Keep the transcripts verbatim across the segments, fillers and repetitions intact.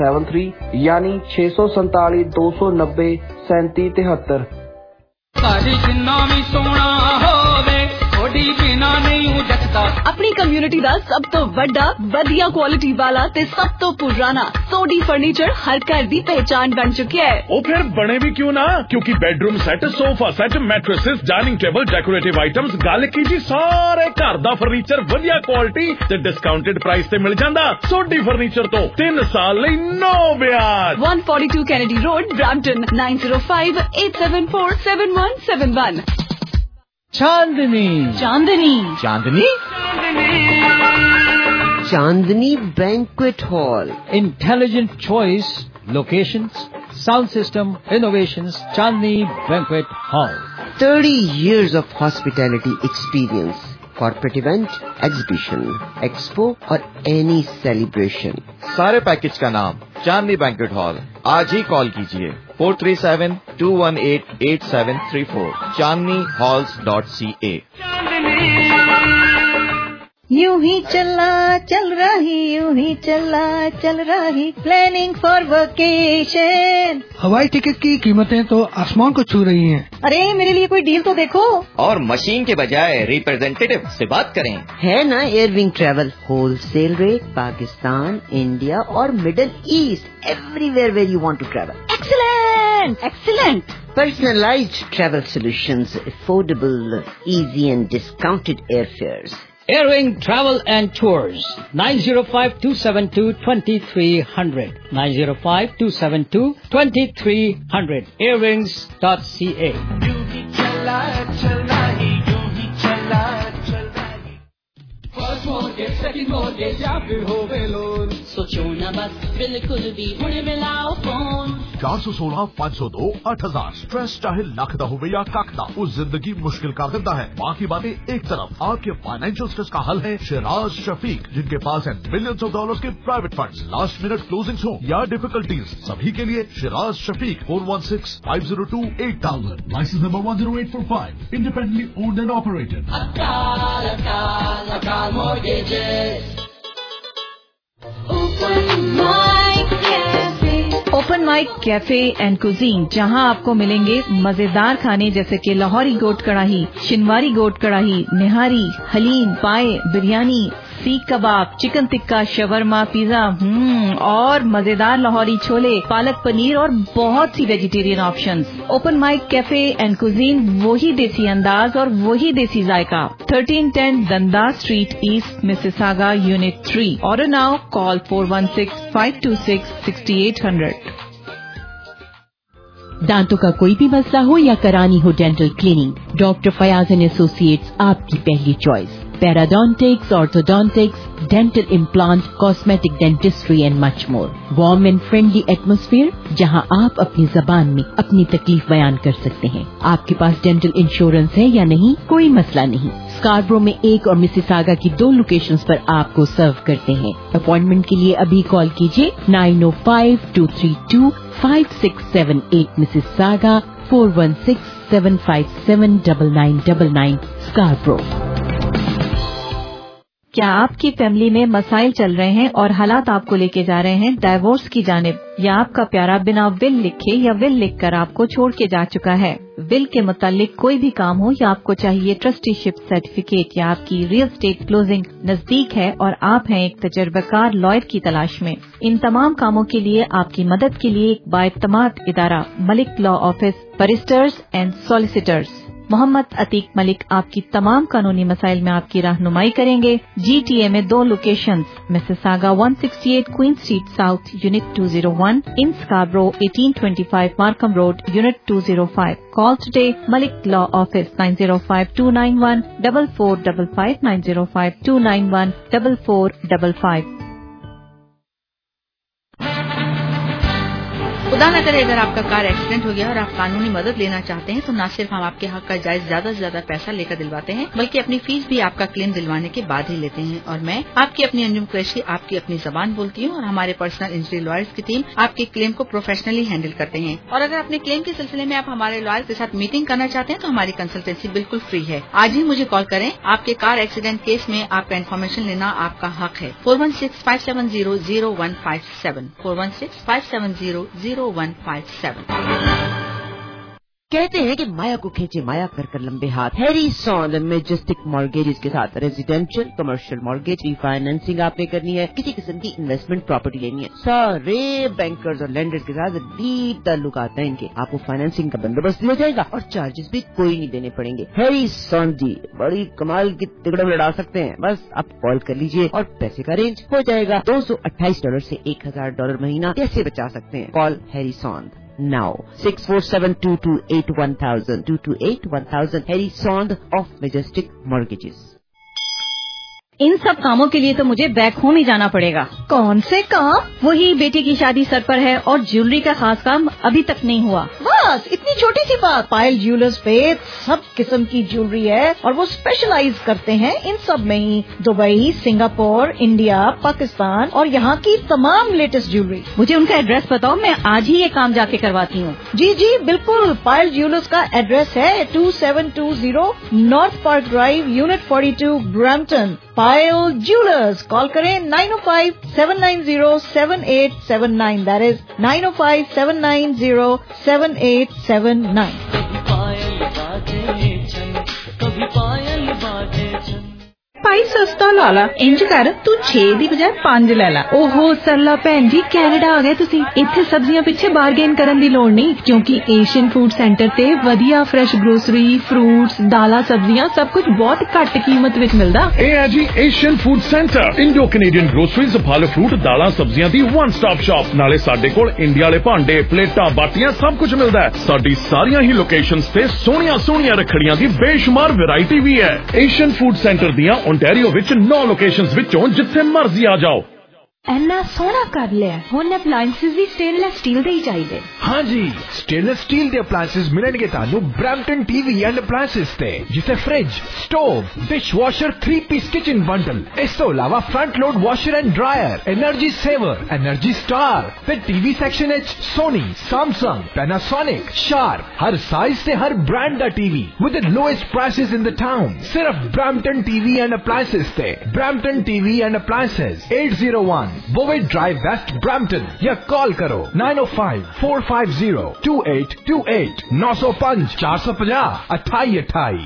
Seven three यानी छे सौ संताली दो सौ नब्बे सैंती तिहत्तर। अपनी कम्युनिटी ਦਾ ਸਭ ਤੋਂ ਵੱਡਾ ਵਧੀਆ ਕੁਆਲਿਟੀ ਵਾਲਾ ਤੇ ਸਭ ਤੋਂ ਪੁਰਾਣਾ ਸੋਡੀ ਫਰਨੀਚਰ ਹਰ ਘਰ ਦੀ ਪਹਿਚਾਨ ਬਣ ਚੁੱਕਿਆ ਹੈ। ਉਹ ਫਿਰ ਬਣੇ ਵੀ ਕਿਉਂ ਨਾ, ਕਿਉਂਕਿ bedroom set, sofa set, mattresses, dining table, decorative items, ਗੱਲ ਕੀ ਜੀ ਸਾਰੇ ਘਰ ਦਾ ਫਰਨੀਚਰ ਵਧੀਆ ਕੁਆਲਿਟੀ ਤੇ ਡਿਸਕਾਊਂਟਡ ਪ੍ਰਾਈਸ ਤੇ ਮਿਲ ਜਾਂਦਾ। ਸੋਡੀ ਫਰਨੀਚਰ ਤੋਂ ਤਿੰਨ ਸਾਲ ਲਈ ਨੋ ਵਿਆਜ। one forty-two Kennedy Road, Brampton, nine zero five eight seven four seven one seven one। Chandni Chandni Chandni Chandni banquet hall, intelligent choice, locations, sound system, innovations, Chandni banquet hall. thirty years of hospitality experience, corporate event, exhibition, expo और any celebration। सारे package का नाम Chandni banquet hall. आज ही call कीजिए four three seven two one eight eight seven three four, chandni halls dot c a। यूं ही चला चल रही, यूं ही चला चल रही, प्लानिंग फॉर वेकेशन। हवाई टिकट की कीमतें तो आसमान को छू रही हैं। अरे मेरे लिए कोई डील तो देखो। और मशीन के बजाय रिप्रेजेंटेटिव से बात करें। है ना Airwing travel, wholesale rate, Pakistan, India और middle east, everywhere where you want to travel. Excellent excellent. Personalized travel solutions, affordable, easy and discounted airfares. Airwing Travel and Tours, nine zero five two seven two two three zero zero, nine zero five two seven two two three zero zero, airwings dot c a। सोचो ना बस बिल्कुल भी हुणे मिलाओ phone. चार सौ सोलह पाँच सौ दो आठ हजार। स्ट्रेस चाहे लख दा होवे या कख दा, वो जिंदगी मुश्किल कर देता है। बाकी बातें एक तरफ, आपके फाइनेंशियल स्ट्रेस का हल है शिराज शफीक, जिनके पास है मिलियंस ऑफ डॉलर्स के private funds. Last minute closings हो या डिफिकल्टीज, सभी के लिए Shiraz Shafiq. Four one six five zero two eight thousand, licence number one zero eight four five, independently owned and operated. Akal Akal Akal mortgages. Open mic cafe, open mic cafe and cuisine, जहां आपको मिलेंगे मजेदार खाने जैसे कि लाहौरी गोट कढ़ाई, शिनवारी गोट कढ़ाई, निहारी, haleem, paya, biryani, seekh kebab, chicken tikka, shawarma, pizza, hmm और मजेदार लाहौरी छोले, पालक पनीर और बहुत सी vegetarian options. Open mic cafe and cuisine, वही देसी अंदाज और वही देसी जायका। Thirteen ten Dundas street east, Mississauga, unit three. Order now, call four one six five two six six eight zero zero। दांतों का कोई भी मसला हो या करानी हो dental cleaning, doctor Fayaz and associates आपकी पहली चॉइस। Parodontics, orthodontics, dental implant, cosmetic dentistry and much more. Warm and friendly atmosphere, जहां आप अपनी जबान में अपनी तकलीफ बयान कर सकते हैं। आपके पास डेंटल इंश्योरेंस है या नहीं, कोई मसला नहीं। स्कारब्रो में एक और मिसिसागा की दो लोकेशंस पर आपको सर्व करते हैं। अपॉइंटमेंट के लिए अभी कॉल कीजिए nine O five two three two five six seven eight, Mississauga four one six seven five seven nine nine nine nine, Scarborough. क्या आपकी फैमिली में मसाइल चल रहे हैं और हालात आपको लेके जा रहे हैं डाइवोर्स की जानिब, या आपका प्यारा बिना विल लिखे या विल लिखकर आपको छोड़ के जा चुका है? विल के मुतालिक कोई भी काम हो या आपको चाहिए ट्रस्टीशिप सर्टिफिकेट, या आपकी रियल एस्टेट क्लोजिंग नजदीक है और आप हैं एक तजर्बाकार लॉयर की तलाश में, इन तमाम कामों के लिए आपकी मदद के लिए एक बाएतमाद इदारा Malik law office, barristers and solicitors Mohammad Atiq Malik आपकी तमाम कानूनी मसाइल में आपकी रहनुमाई करेंगे। जीटीए में दो locations, Mississauga one sixty-eight queen street south, unit two oh one, in Scarborough eighteen twenty-five Markham road, unit two oh five। Call today, Malik Law Office, nine zero five two nine one four four five five, nine zero five two nine one four four five five। खुदा न करे अगर आपका car accident हो गया और आप कानूनी मदद लेना चाहते हैं तो न सिर्फ हम आपके हक का जायज ज्यादा से ज्यादा पैसा लेकर दिलवाते हैं बल्कि अपनी फीस भी आपका क्लेम दिलवाने के बाद ही लेते हैं। और मैं आपकी अपनी अंजुम कुरैशी आपकी अपनी जबान बोलती हूँ और हमारे पर्सनल इंजरी लॉयर्स की टीम आपके क्लेम को प्रोफेशनली हैंडल करते हैं। और अगर अपने क्लेम के सिलसिले में आप हमारे लॉयर के साथ मीटिंग करना चाहते हैं तो हमारी कंसल्टेंसी बिल्कुल फ्री है। आज ही मुझे कॉल करें। आपके कार एक्सीडेंट केस में आपका इन्फॉर्मेशन लेना आपका हक है। Four one six five seven zero zero one five seven four one six five seven zero zero one five seven. कहते हैं कि माया को खींचे माया कर कर लंबे हाथ। हैरी सॉन मेजेस्टिक मॉर्गेजेस के साथ रेजिडेंशियल कमर्शियल मॉर्गेज रीफाइनेंसिंग आपने करनी है, किसी किस्म की इन्वेस्टमेंट प्रॉपर्टी लेनी है, सारे बैंकर्स और लेंडर्स के साथ डीप ताल्लुकात हैं इनके। आपको फाइनेंसिंग का बंदोबस्त दिया जाएगा और चार्जेस भी कोई नहीं देने पड़ेंगे। हैरी सॉन जी बड़ी कमाल की तिगड़म लड़ा सकते हैं। बस आप कॉल कर लीजिए और पैसे का रेंज हो जाएगा। दो सौ अट्ठाईस डॉलर से एक हजार डॉलर महीना कैसे बचा सकते हैं? Call Harry Sond now six four seven two two eight one thousand two two eight one thousand Harry Sond of Majestic Mortgages। इन सब कामों के लिए तो मुझे बैक होम ही जाना पड़ेगा। कौन से काम? वही बेटी की शादी सर पर है और ज्वेलरी का खास काम अभी तक नहीं हुआ। बस इतनी छोटी सी बात। पायल ज्वेलर्स पे सब किस्म की ज्वेलरी है और वो स्पेशलाइज करते हैं इन सब में ही। दुबई, सिंगापुर, इंडिया, पाकिस्तान और यहाँ की तमाम लेटेस्ट ज्वेलरी। मुझे उनका एड्रेस बताओ, मैं आज ही ये काम जाके करवाती हूँ। जी जी बिल्कुल। पायल ज्वेलर्स का एड्रेस है two seven two zero north park drive, unit forty two, Brampton. Payal jewellers. Call करें nine O five seven nine zero seven eight seven nine. That is nine O five seven nine zero seven eight seven nine. भाई सस्ता ला ला, इंज कर तू छे दी बजाय पांच ले ला। ओहो सरला भैन जी, कैनेडा आ गए तुसी। इत्थे सब्जियां पिछे बारगेन करन दी लोड़ नहीं, क्योंकि एशियन फूड सेंटर ते वधिया फ्रेश ग्रोसरी, फ्रूट्स, दाला, सब्जियां सब कुछ बहुत घट कीमत विच मिलदा। ए है जी Asian food centre, Indo Canadian groceries, फल फ्रूट, दाला, सब्जियां दी वन स्टॉप शॉप। नाले साडे कोल इंडिया वाले भांडे, प्लेटां, बाटियां सब कुछ मिलदा है। साडी सारियां ही लोकेशंस ते सोहणियां सोहणियां रखड़ियां दी बेशुमार वैरायटी भी है। एशियन फूड सेंटर दियां ओंटारियो विच नौ लोकेशंस विचों जिथे मर्जी आ जाओ। इन्ना सोहना कर लिया। हुण अप्लायंसेस भी स्टेनलेस स्टील दे ही चाहिए। हाँ जी, स्टेनलेस स्टील दे अप्लायंसेस मिलणगे तानू ब्रैम्पटन टीवी एंड अप्लायंसेस ते, जिथे fridge, stove, dish washer, three piece kitchen bundle, इस तो अलावा front load washer and dryer, energy saver, energy star, फिर टीवी सेक्शन एच सोनी, सैमसंग, पैनासोनिक, शार्प, हर साइज से हर ब्रांड दा TV with the lowest prices in the town. सिर्फ ब्रैम्पटन टीवी एंड अप्लायंसेस ते। Brampton TV and appliances eight zero one Bovaird drive west Brampton, या call करो nine O five four five zero two eight two eight नौ सौ पांच चार सौ पचास अठाई अठाई।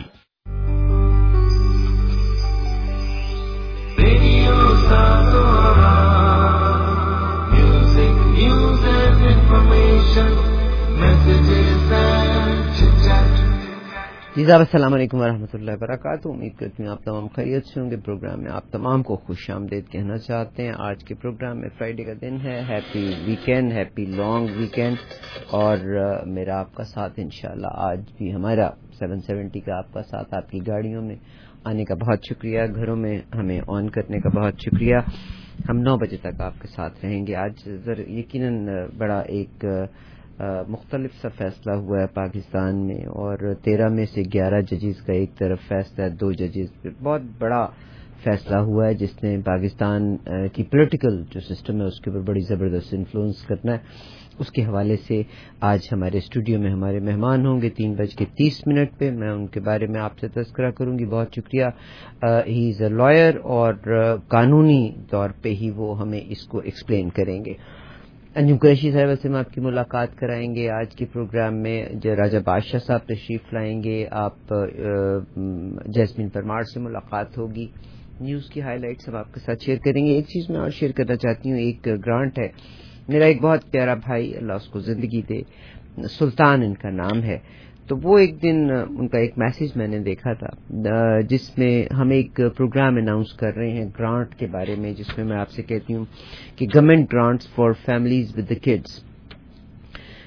Music news and information, messages and chit chat. जी साहब अस्सलाम वालेकुम वरहमतुल्लाहि वबरकातुहू। उम्मीद करती हूँ आप तमाम खैरियत से होंगे। प्रोग्राम में आप तमाम को खुश आमदीद कहना चाहते हैं। आज के प्रोग्राम में फ्राइडे का दिन है। Happy weekend, happy long weekend. और uh, मेरा आपका साथ इंशाल्लाह आज भी हमारा सेवन सेवेंटी का आपका साथ आपकी गाड़ियों में आने का बहुत शुक्रिया, घरों में हमें ऑन करने का बहुत शुक्रिया। हम नौ बजे तक आपके साथ रहेंगे। आज जर यकीनन बड़ा एक uh, मुख्तलिफ सा फैसला हुआ है पाकिस्तान में, और तेरह में से ग्यारह जजेस का एक तरफ फैसला है, दो जजेस बहुत बड़ा फैसला हुआ है जिसने पाकिस्तान की पॉलिटिकल जो सिस्टम है उसके ऊपर बड़ी ज़बरदस्त इन्फ्लुएंस करना है। उसके हवाले से आज हमारे स्टूडियो में हमारे मेहमान होंगे तीन बज के तीस मिनट पे। मैं उनके बारे में आपसे तज़किरा करूंगी। बहुत शुक्रिया। ही इज़ अ लॉयर और uh, कानूनी तौर पे ही वो हमें इसको एक्सप्लेन करेंगे। अंजुम कुरैशी साहब से हम आपकी मुलाकात कराएंगे आज के प्रोग्राम में। राजा बादशाह साहब तशरीफ लाएंगे। आप जैस्मिन परमार से मुलाकात होगी। न्यूज़ की हाईलाइट्स हम आपके साथ शेयर करेंगे। एक चीज़ मैं और शेयर करना चाहती हूँ। एक ग्रांट है, मेरा एक बहुत प्यारा भाई, अल्लाह उसको ज़िंदगी दे, सुल्तान इनका नाम है। तो वो एक दिन उनका एक मैसेज मैंने देखा था जिसमें हम एक प्रोग्राम अनाउंस कर रहे हैं ग्रांट के बारे में, जिसमें मैं आपसे कहती हूँ कि government grants for families with the kids.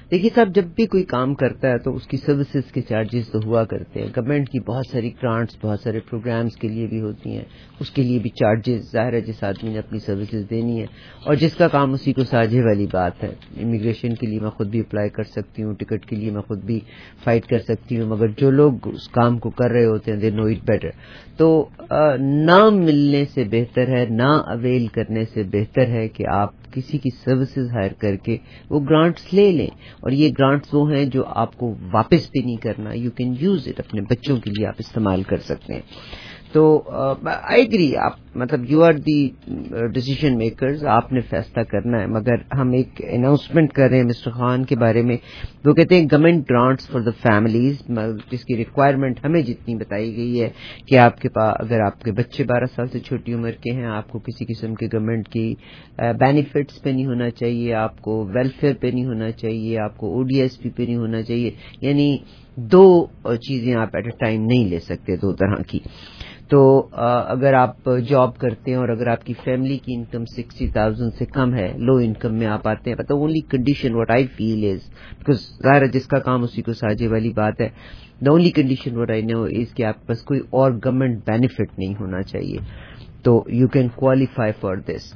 دیکھیے صاحب، جب بھی کوئی کام کرتا ہے تو اس کی سروسز کے چارجز تو ہوا کرتے ہیں. گورنمنٹ کی بہت ساری گرانٹس بہت سارے پروگرامز کے لیے بھی ہوتی ہیں، اس کے لیے بھی چارجز. ظاہر ہے جس آدمی نے اپنی سروسز دینی ہے اور جس کا کام اسی کو ساجھے والی بات ہے. امیگریشن کے لیے میں خود بھی اپلائی کر سکتی ہوں، ٹکٹ کے لیے میں خود بھی فائٹ کر سکتی ہوں، مگر جو لوگ اس کام کو کر رہے ہوتے ہیں دے نو اٹ بیٹر. تو نہ ملنے سے بہتر ہے، نہ اویل کرنے سے بہتر ہے کہ آپ کسی کی سروسز ہائر کر کے وہ گرانٹس لے لیں. اور یہ گرانٹس وہ ہیں جو آپ کو واپس بھی نہیں کرنا. یو کین یوز اٹ، اپنے بچوں کے لیے آپ استعمال کر سکتے ہیں. تو آئی ایگری، آپ مطلب you are the decision makers, آپ نے فیصلہ کرنا ہے. مگر ہم ایک اناؤنسمنٹ کر رہے ہیں مسٹر خان کے بارے میں. وہ کہتے ہیں government grants for the families, جس کی ریکوائرمنٹ ہمیں جتنی بتائی گئی ہے کہ آپ کے پاس اگر آپ کے بچے بارہ سال سے چھوٹی عمر کے ہیں، آپ کو کسی قسم کے گورنمنٹ کی بینیفٹس پہ نہیں ہونا چاہیے، آپ کو ویلفیئر پہ نہیں ہونا چاہیے، آپ کو او ڈی ایس پی پہ نہیں ہونا چاہیے. یعنی دو چیزیں آپ ایٹ اے ٹائم نہیں لے سکتے، دو طرح کی. تو اگر آپ جاب کرتے ہیں اور اگر آپ کی فیملی کی انکم سکسٹی تھاؤزینڈ سے کم ہے، لو انکم میں آپ آتے ہیں، but only condition what I feel is, because ظاہر ہے جس کا کام اسی کو ساجے والی بات ہے. The only condition what I know is کہ آپ کے پاس کوئی اور گورنمنٹ بینیفٹ نہیں ہونا چاہیے. تو you can qualify for this.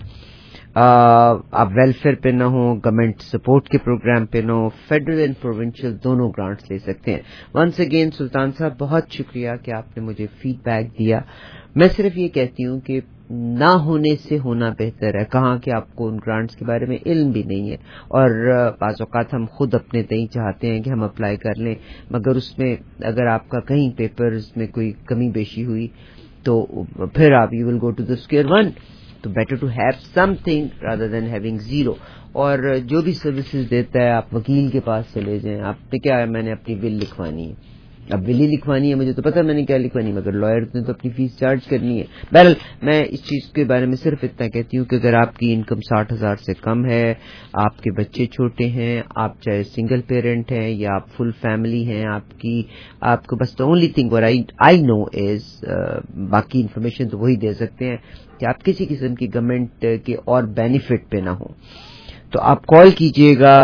آپ ویلفیئر پہ نہ ہوں، گورنمنٹ سپورٹ کے پروگرام پہ نہ ہوں، فیڈرل اینڈ پروونشل دونوں گرانٹس لے سکتے ہیں. ونس اگین سلطان صاحب بہت شکریہ کہ آپ نے مجھے فیڈ بیک دیا. میں صرف یہ کہتی ہوں کہ نہ ہونے سے ہونا بہتر ہے. کہاں کہ آپ کو ان گرانٹس کے بارے میں علم بھی نہیں ہے، اور بعض اوقات ہم خود اپنے تئیں چاہتے ہیں کہ ہم اپلائی کر لیں، مگر اس میں اگر آپ کا کہیں پیپرز میں کوئی کمی بیشی ہوئی تو پھر آپ you will go to the square one. تو better to have something rather than having zero. اور جو بھی سروسز دیتا ہے آپ وکیل کے پاس چلے جائیں. آپ نے کیا ہے، میں نے اپنی ول لکھوانی ہے، اب ول ہی لکھوانی ہے، مجھے تو پتہ میں نے کیا لکھوانی ہے، مگر لائر نے تو اپنی فیس چارج کرنی ہے. بہرحال میں اس چیز کے بارے میں صرف اتنا کہتی ہوں کہ اگر آپ کی انکم ساٹھ ہزار سے کم ہے، آپ کے بچے چھوٹے ہیں، آپ چاہے سنگل پیرنٹ ہیں یا آپ فل فیملی ہیں، آپ کی آپ کو بس اونلی تھنگ اور آئی نو از، باقی انفارمیشن تو وہی دے سکتے ہیں کہ آپ کسی قسم کی گورنمنٹ کے اور بینیفٹ پہ نہ ہوں، تو آپ کال کیجئے گا.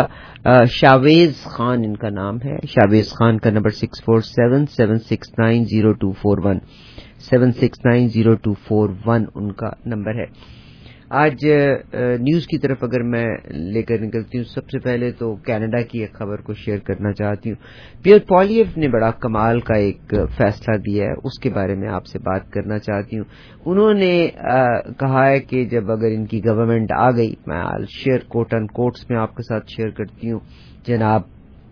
شاویز خان ان کا نام ہے. شاویز خان کا number six four seven seven six nine zero two four one seven six nine zero two four one ان کا نمبر ہے. آج نیوز کی طرف اگر میں لے کر نکلتی ہوں، سب سے پہلے تو کینیڈا کی ایک خبر کو شیئر کرنا چاہتی ہوں. پیئر پولیف نے بڑا کمال کا ایک فیصلہ دیا ہے، اس کے بارے میں آپ سے بات کرنا چاہتی ہوں. انہوں نے کہا ہے کہ جب اگر ان کی گورنمنٹ آ گئی، میں شیئر کوٹ اینڈ کوٹس میں آپ کے ساتھ شیئر کرتی ہوں. جناب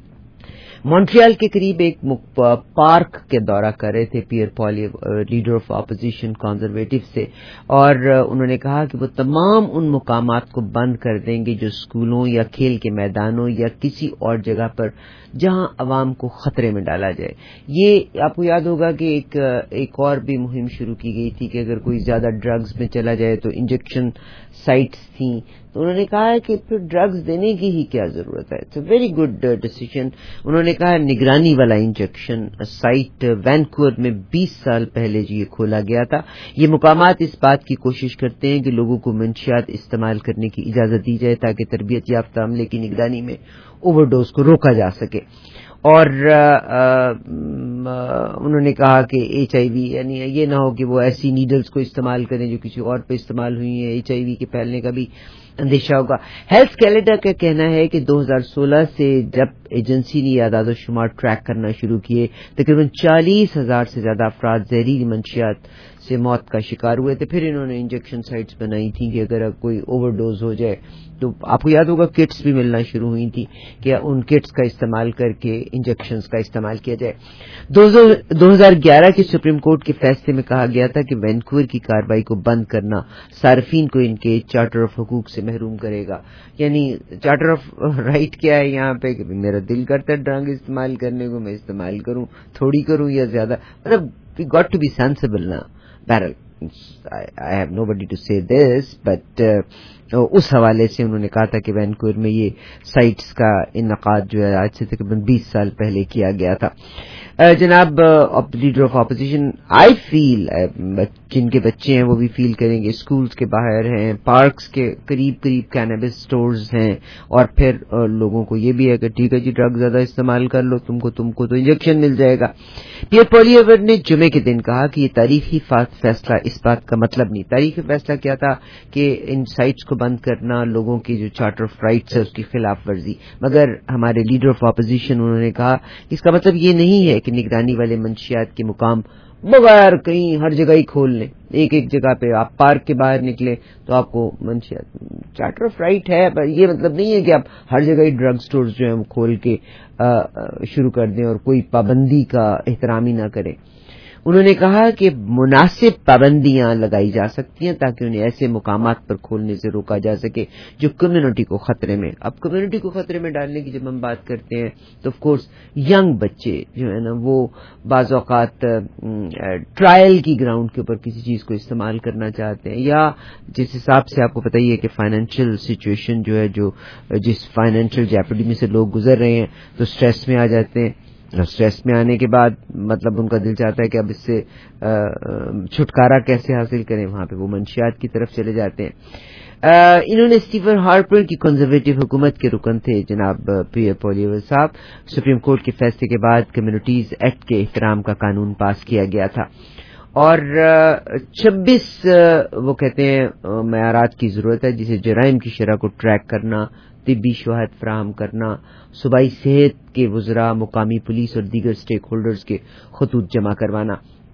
مونٹریال کے قریب ایک پارک کے دورہ کر رہے تھے Pierre Poilievre, leader of opposition conservative سے، اور انہوں نے کہا کہ وہ تمام ان مقامات کو بند کر دیں گے جو اسکولوں یا کھیل کے میدانوں یا کسی اور جگہ پر جہاں عوام کو خطرے میں ڈالا جائے. یہ آپ کو یاد ہوگا کہ ایک ایک اور بھی مہم شروع کی گئی تھی کہ اگر کوئی زیادہ ڈرگز میں چلا جائے تو انجیکشن سائٹس تھیں، تو انہوں نے کہا ہے کہ پھر ڈرگز دینے کی ہی کیا ضرورت ہے. It's a very good decision. انہوں نے کہا نگرانی والا انجیکشن سائٹ وینکوور میں بیس سال پہلے جو یہ کھولا گیا تھا. یہ مقامات اس بات کی کوشش کرتے ہیں کہ لوگوں کو منشیات استعمال کرنے کی اجازت دی جائے تاکہ تربیت یافتہ عملے کی نگرانی میں اوور ڈوز کو روکا جا سکے. اور انہوں نے کہا کہ ایچ آئی وی، یعنی یہ نہ ہو کہ وہ ایسی نیڈلز کو استعمال کریں جو کسی اور پہ استعمال ہوئی ہیں. ایچ آئی وی کے پھیلنے کا بھی اندیشہ ہوگا. ہیلتھ کینیڈا کا کہنا ہے کہ دو ہزار سولہ سے جب ایجنسی نے اعداد و شمار ٹریک کرنا شروع کیے، تقریباً چالیس ہزار سے زیادہ افراد زہریلی منشیات سے موت کا شکار ہوئے تھے. پھر انہوں نے انجیکشن سائٹس بنائی تھیں کہ اگر کوئی اوور ڈوز ہو جائے تو آپ کو یاد ہوگا کٹس بھی ملنا شروع ہوئی تھی کہ ان کٹس کا استعمال کر کے انجیکشنز کا استعمال کیا جائے. دو ہزار گیارہ کے سپریم کورٹ کے فیصلے میں کہا گیا تھا کہ وینکوور کی کارروائی کو بند کرنا صارفین کو ان کے چارٹر آف حقوق سے محروم کرے گا. یعنی چارٹر آف رائٹ کیا ہے یہاں پہ کہ میرا دل کرتا ہے ڈرگ استعمال کرنے کو، میں استعمال کروں، تھوڑی کروں یا زیادہ، مطلب we got to be sensible نا. بہرحال I have nobody to say this, but uh, اس حوالے سے انہوں نے کہا تھا کہ وینکوور میں یہ سائٹس کا انعقاد جو ہے آج سے تقریباً بیس سال پہلے کیا گیا تھا. جناب leader of opposition I feel جن کے بچے ہیں وہ بھی فیل کریں گے, اسکولز کے باہر ہیں, پارکس کے قریب قریب کینیبس سٹورز ہیں, اور پھر لوگوں کو یہ بھی ہے کہ ٹھیک ہے جی ڈرگ زیادہ استعمال کر لو, تم کو تم کو تو انجیکشن مل جائے گا. پیئر پولیور نے جمعے کے دن کہا کہ یہ تاریخی فیصلہ اس بات کا مطلب نہیں. تاریخی فیصلہ کیا تھا کہ ان سائٹس کو بند کرنا, لوگوں کی جو چارٹر آف رائٹس ہے اس کی خلاف ورزی. مگر ہمارے لیڈر آف اپوزیشن انہوں نے کہا اس کا مطلب یہ نہیں ہے کہ نگرانی والے منشیات کے مقام بغیر کہیں ہر جگہ ہی کھول لیں. ایک ایک جگہ پہ آپ پارک کے باہر نکلیں تو آپ کو منشیات چارٹر آف رائٹ ہے, پر یہ مطلب نہیں ہے کہ آپ ہر جگہ ہی ڈرگ سٹورز جو ہیں وہ کھول کے شروع کر دیں اور کوئی پابندی کا احترام ہی نہ کریں. انہوں نے کہا کہ مناسب پابندیاں لگائی جا سکتی ہیں تاکہ انہیں ایسے مقامات پر کھولنے سے روکا جا سکے جو کمیونٹی کو خطرے میں. اب کمیونٹی کو خطرے میں ڈالنے کی جب ہم بات کرتے ہیں تو آف کورس ینگ بچے جو ہے نا وہ بعض اوقات ٹرائل کی گراؤنڈ کے اوپر کسی چیز کو استعمال کرنا چاہتے ہیں, یا جس حساب سے آپ کو پتہ ہی ہے کہ فائنینشیل سچویشن جو ہے, جو جس فائنینشیل جیپڈی میں سے لوگ گزر رہے ہیں تو اسٹریس میں آ جاتے ہیں. اسٹریس میں آنے کے بعد مطلب ان کا دل چاہتا ہے کہ اب اس سے چھٹکارا کیسے حاصل کریں, وہاں پہ وہ منشیات کی طرف چلے جاتے ہیں. انہوں نے اسٹیفن ہارپر کی کنزرویٹو حکومت کے رکن تھے جناب پیئر پولیور صاحب. سپریم کورٹ کے فیصلے کے بعد کمیونٹیز ایکٹ کے احترام کا قانون پاس کیا گیا تھا, اور چھبیس وہ کہتے ہیں معیارات کی ضرورت ہے, جسے جرائم کی شرح کو ٹریک کرنا, طبی شواہد فراہم کرنا, صوبائی صحت کے وزراء, مقامی پولیس اور دیگر سٹیک ہولڈرز کے خطوط جمع کروانا.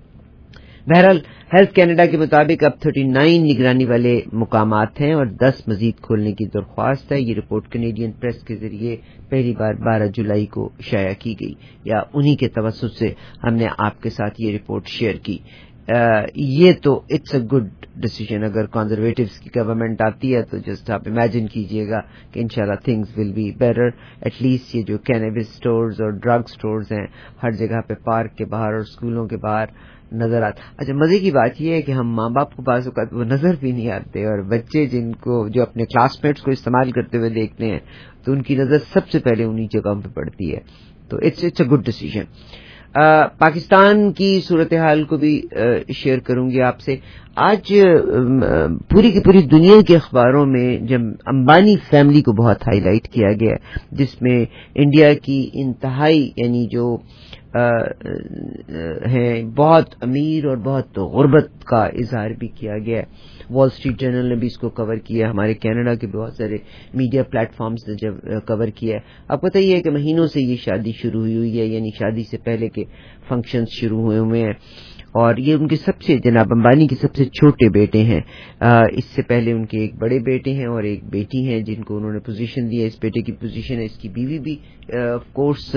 بہرحال ہیلتھ کینیڈا کے مطابق اب انتیس نگرانی والے مقامات ہیں اور دس مزید کھولنے کی درخواست ہے. یہ رپورٹ کینیڈین پریس کے ذریعے پہلی بار بارہ جولائی کو شائع کی گئی, یا انہی کے توسط سے ہم نے آپ کے ساتھ یہ رپورٹ شیئر کی. Uh, یہ تو اٹس اے گڈ ڈیسیژن. اگر کنزرویٹوز کی گورنمنٹ آتی ہے تو جسٹ آپ امیجن کیجئے گا کہ انشاءاللہ things will be better. At least یہ جو کینیبس سٹورز اور ڈرگ سٹورز ہیں ہر جگہ پہ پارک کے باہر اور اسکولوں کے باہر نظر آتے. اچھا مزے کی بات یہ ہے کہ ہم ماں باپ کو بعض اوقات وہ نظر بھی نہیں آتے, اور بچے جن کو جو اپنے کلاس میٹس کو استعمال کرتے ہوئے دیکھتے ہیں تو ان کی نظر سب سے پہلے انہی جگہوں پہ پڑتی ہے. تو it's it's a good decision. Uh, Pakistan کی صورتحال کو بھی شیئر کروں گی آپ سے. آج پوری کی پوری دنیا کے اخباروں میں جب امبانی فیملی کو بہت ہائی لائٹ کیا گیا, جس میں انڈیا کی انتہائی یعنی جو ہیں بہت امیر اور بہت غربت کا اظہار بھی کیا گیا ہے. وال اسٹریٹ جرنل نے بھی اس کو کور کیا, ہمارے کینیڈا کے بہت سارے میڈیا پلیٹ فارمز نے جب کور کیا ہے. آپ کو پتہ ہی ہے کہ مہینوں سے یہ شادی شروع ہوئی ہوئی ہے, یعنی شادی سے پہلے کے فنکشنز شروع ہوئے ہوئے ہیں, اور یہ ان کے سب سے جناب امبانی کے سب سے چھوٹے بیٹے ہیں. اس سے پہلے ان کے ایک بڑے بیٹے ہیں اور ایک بیٹی ہیں جن کو انہوں نے پوزیشن دی ہے. اس بیٹے کی پوزیشن ہے, اس کی بیوی بھی آف کورس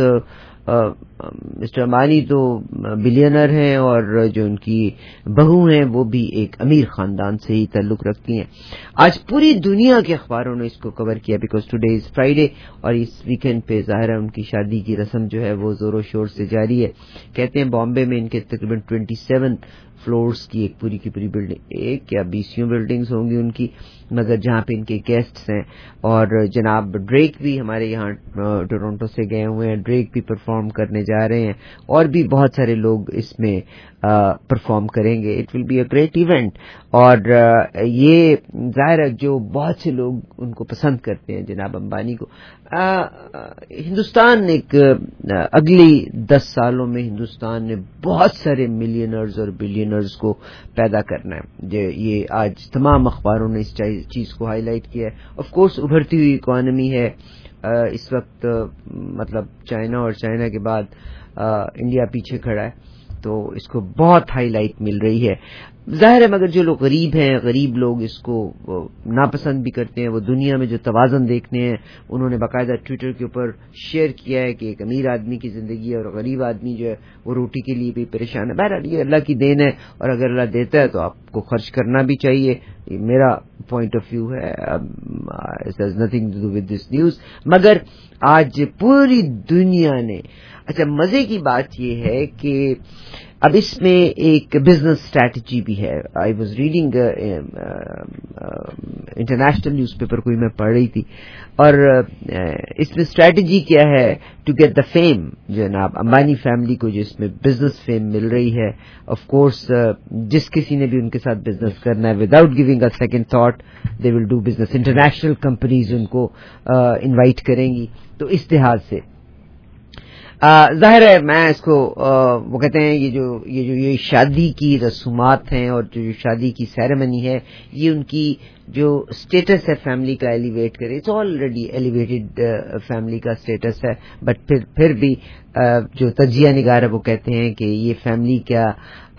مسٹر امبانی تو بلینر ہیں, اور جو ان کی بہو ہیں وہ بھی ایک امیر خاندان سے ہی تعلق رکھتی ہیں. آج پوری دنیا کے اخباروں نے اس کو کور کیا بیکاز ٹوڈے از فرائیڈے, اور اس ویکینڈ پہ ظاہر ہے ان کی شادی کی رسم جو ہے وہ زور و شور سے جاری ہے. کہتے ہیں بامبے میں ان کے تقریباً ٹوینٹی سیون فلورز کی ایک پوری کی پوری بلڈنگ, ایک یا بیسیوں بلڈنگز ہوں گی ان کی, مگر جہاں پہ ان کے گیسٹس ہیں. اور جناب ڈریک بھی ہمارے یہاں ٹورنٹو سے گئے ہوئے ہیں, ڈریک بھی پرفارم کرنے جا رہے ہیں, اور بھی بہت سارے لوگ اس میں پرفارم کریں گے. It will be a great event, اور یہ ظاہر ہے جو بہت سے لوگ ان کو پسند کرتے ہیں جناب امبانی کو. ہندوستان ایک اگلی دس سالوں میں ہندوستان نے بہت سارے ملینرز اور بلینرز کو پیدا کرنا ہے. یہ آج تمام اخباروں نے اس چیز کو ہائی لائٹ کیا ہے. آف کورس ابھرتی ہوئی اکانومی ہے اس وقت, مطلب چائنا اور چائنا کے بعد انڈیا پیچھے کھڑا ہے, تو اس کو بہت ہائی لائٹ مل رہی ہے. ظاہر ہے مگر جو لوگ غریب ہیں, غریب لوگ اس کو ناپسند بھی کرتے ہیں. وہ دنیا میں جو توازن دیکھنے ہیں انہوں نے باقاعدہ ٹویٹر کے اوپر شیئر کیا ہے کہ ایک امیر آدمی کی زندگی اور غریب آدمی جو ہے وہ روٹی کے لیے بھی پریشان ہے. بہرحال یہ اللہ کی دین ہے, اور اگر اللہ دیتا ہے تو آپ کو خرچ کرنا بھی چاہیے. یہ میرا پوائنٹ آف ویو ہے, it has nothing to do with this news. مگر آج پوری دنیا نے, اچھا مزے کی بات یہ ہے کہ اب اس میں ایک بزنس اسٹریٹجی بھی ہے. I was reading international newspaper کوئی میں پڑھ رہی تھی, اور اس میں اسٹریٹجی کیا ہے ٹو گیٹ دا فیم. جناب امبانی فیملی کو جو اس میں بزنس فیم مل رہی ہے, آف کورس جس کسی نے بھی ان کے ساتھ بزنس کرنا ہے without giving a second thought they will do business. International companies ان کو انوائٹ کریں گی. تو اس لحاظ سے ظاہر ہے میں اس کو وہ کہتے ہیں یہ جو یہ جو یہ شادی کی رسومات ہیں اور جو شادی کی سیریمنی ہے, یہ ان کی جو اسٹیٹس ہے فیملی کا ایلیویٹ کرے. اٹس آلریڈی ایلیویٹڈ فیملی کا اسٹیٹس ہے, بٹ پھر پھر بھی جو تجزیہ نگار ہے وہ کہتے ہیں کہ یہ فیملی کا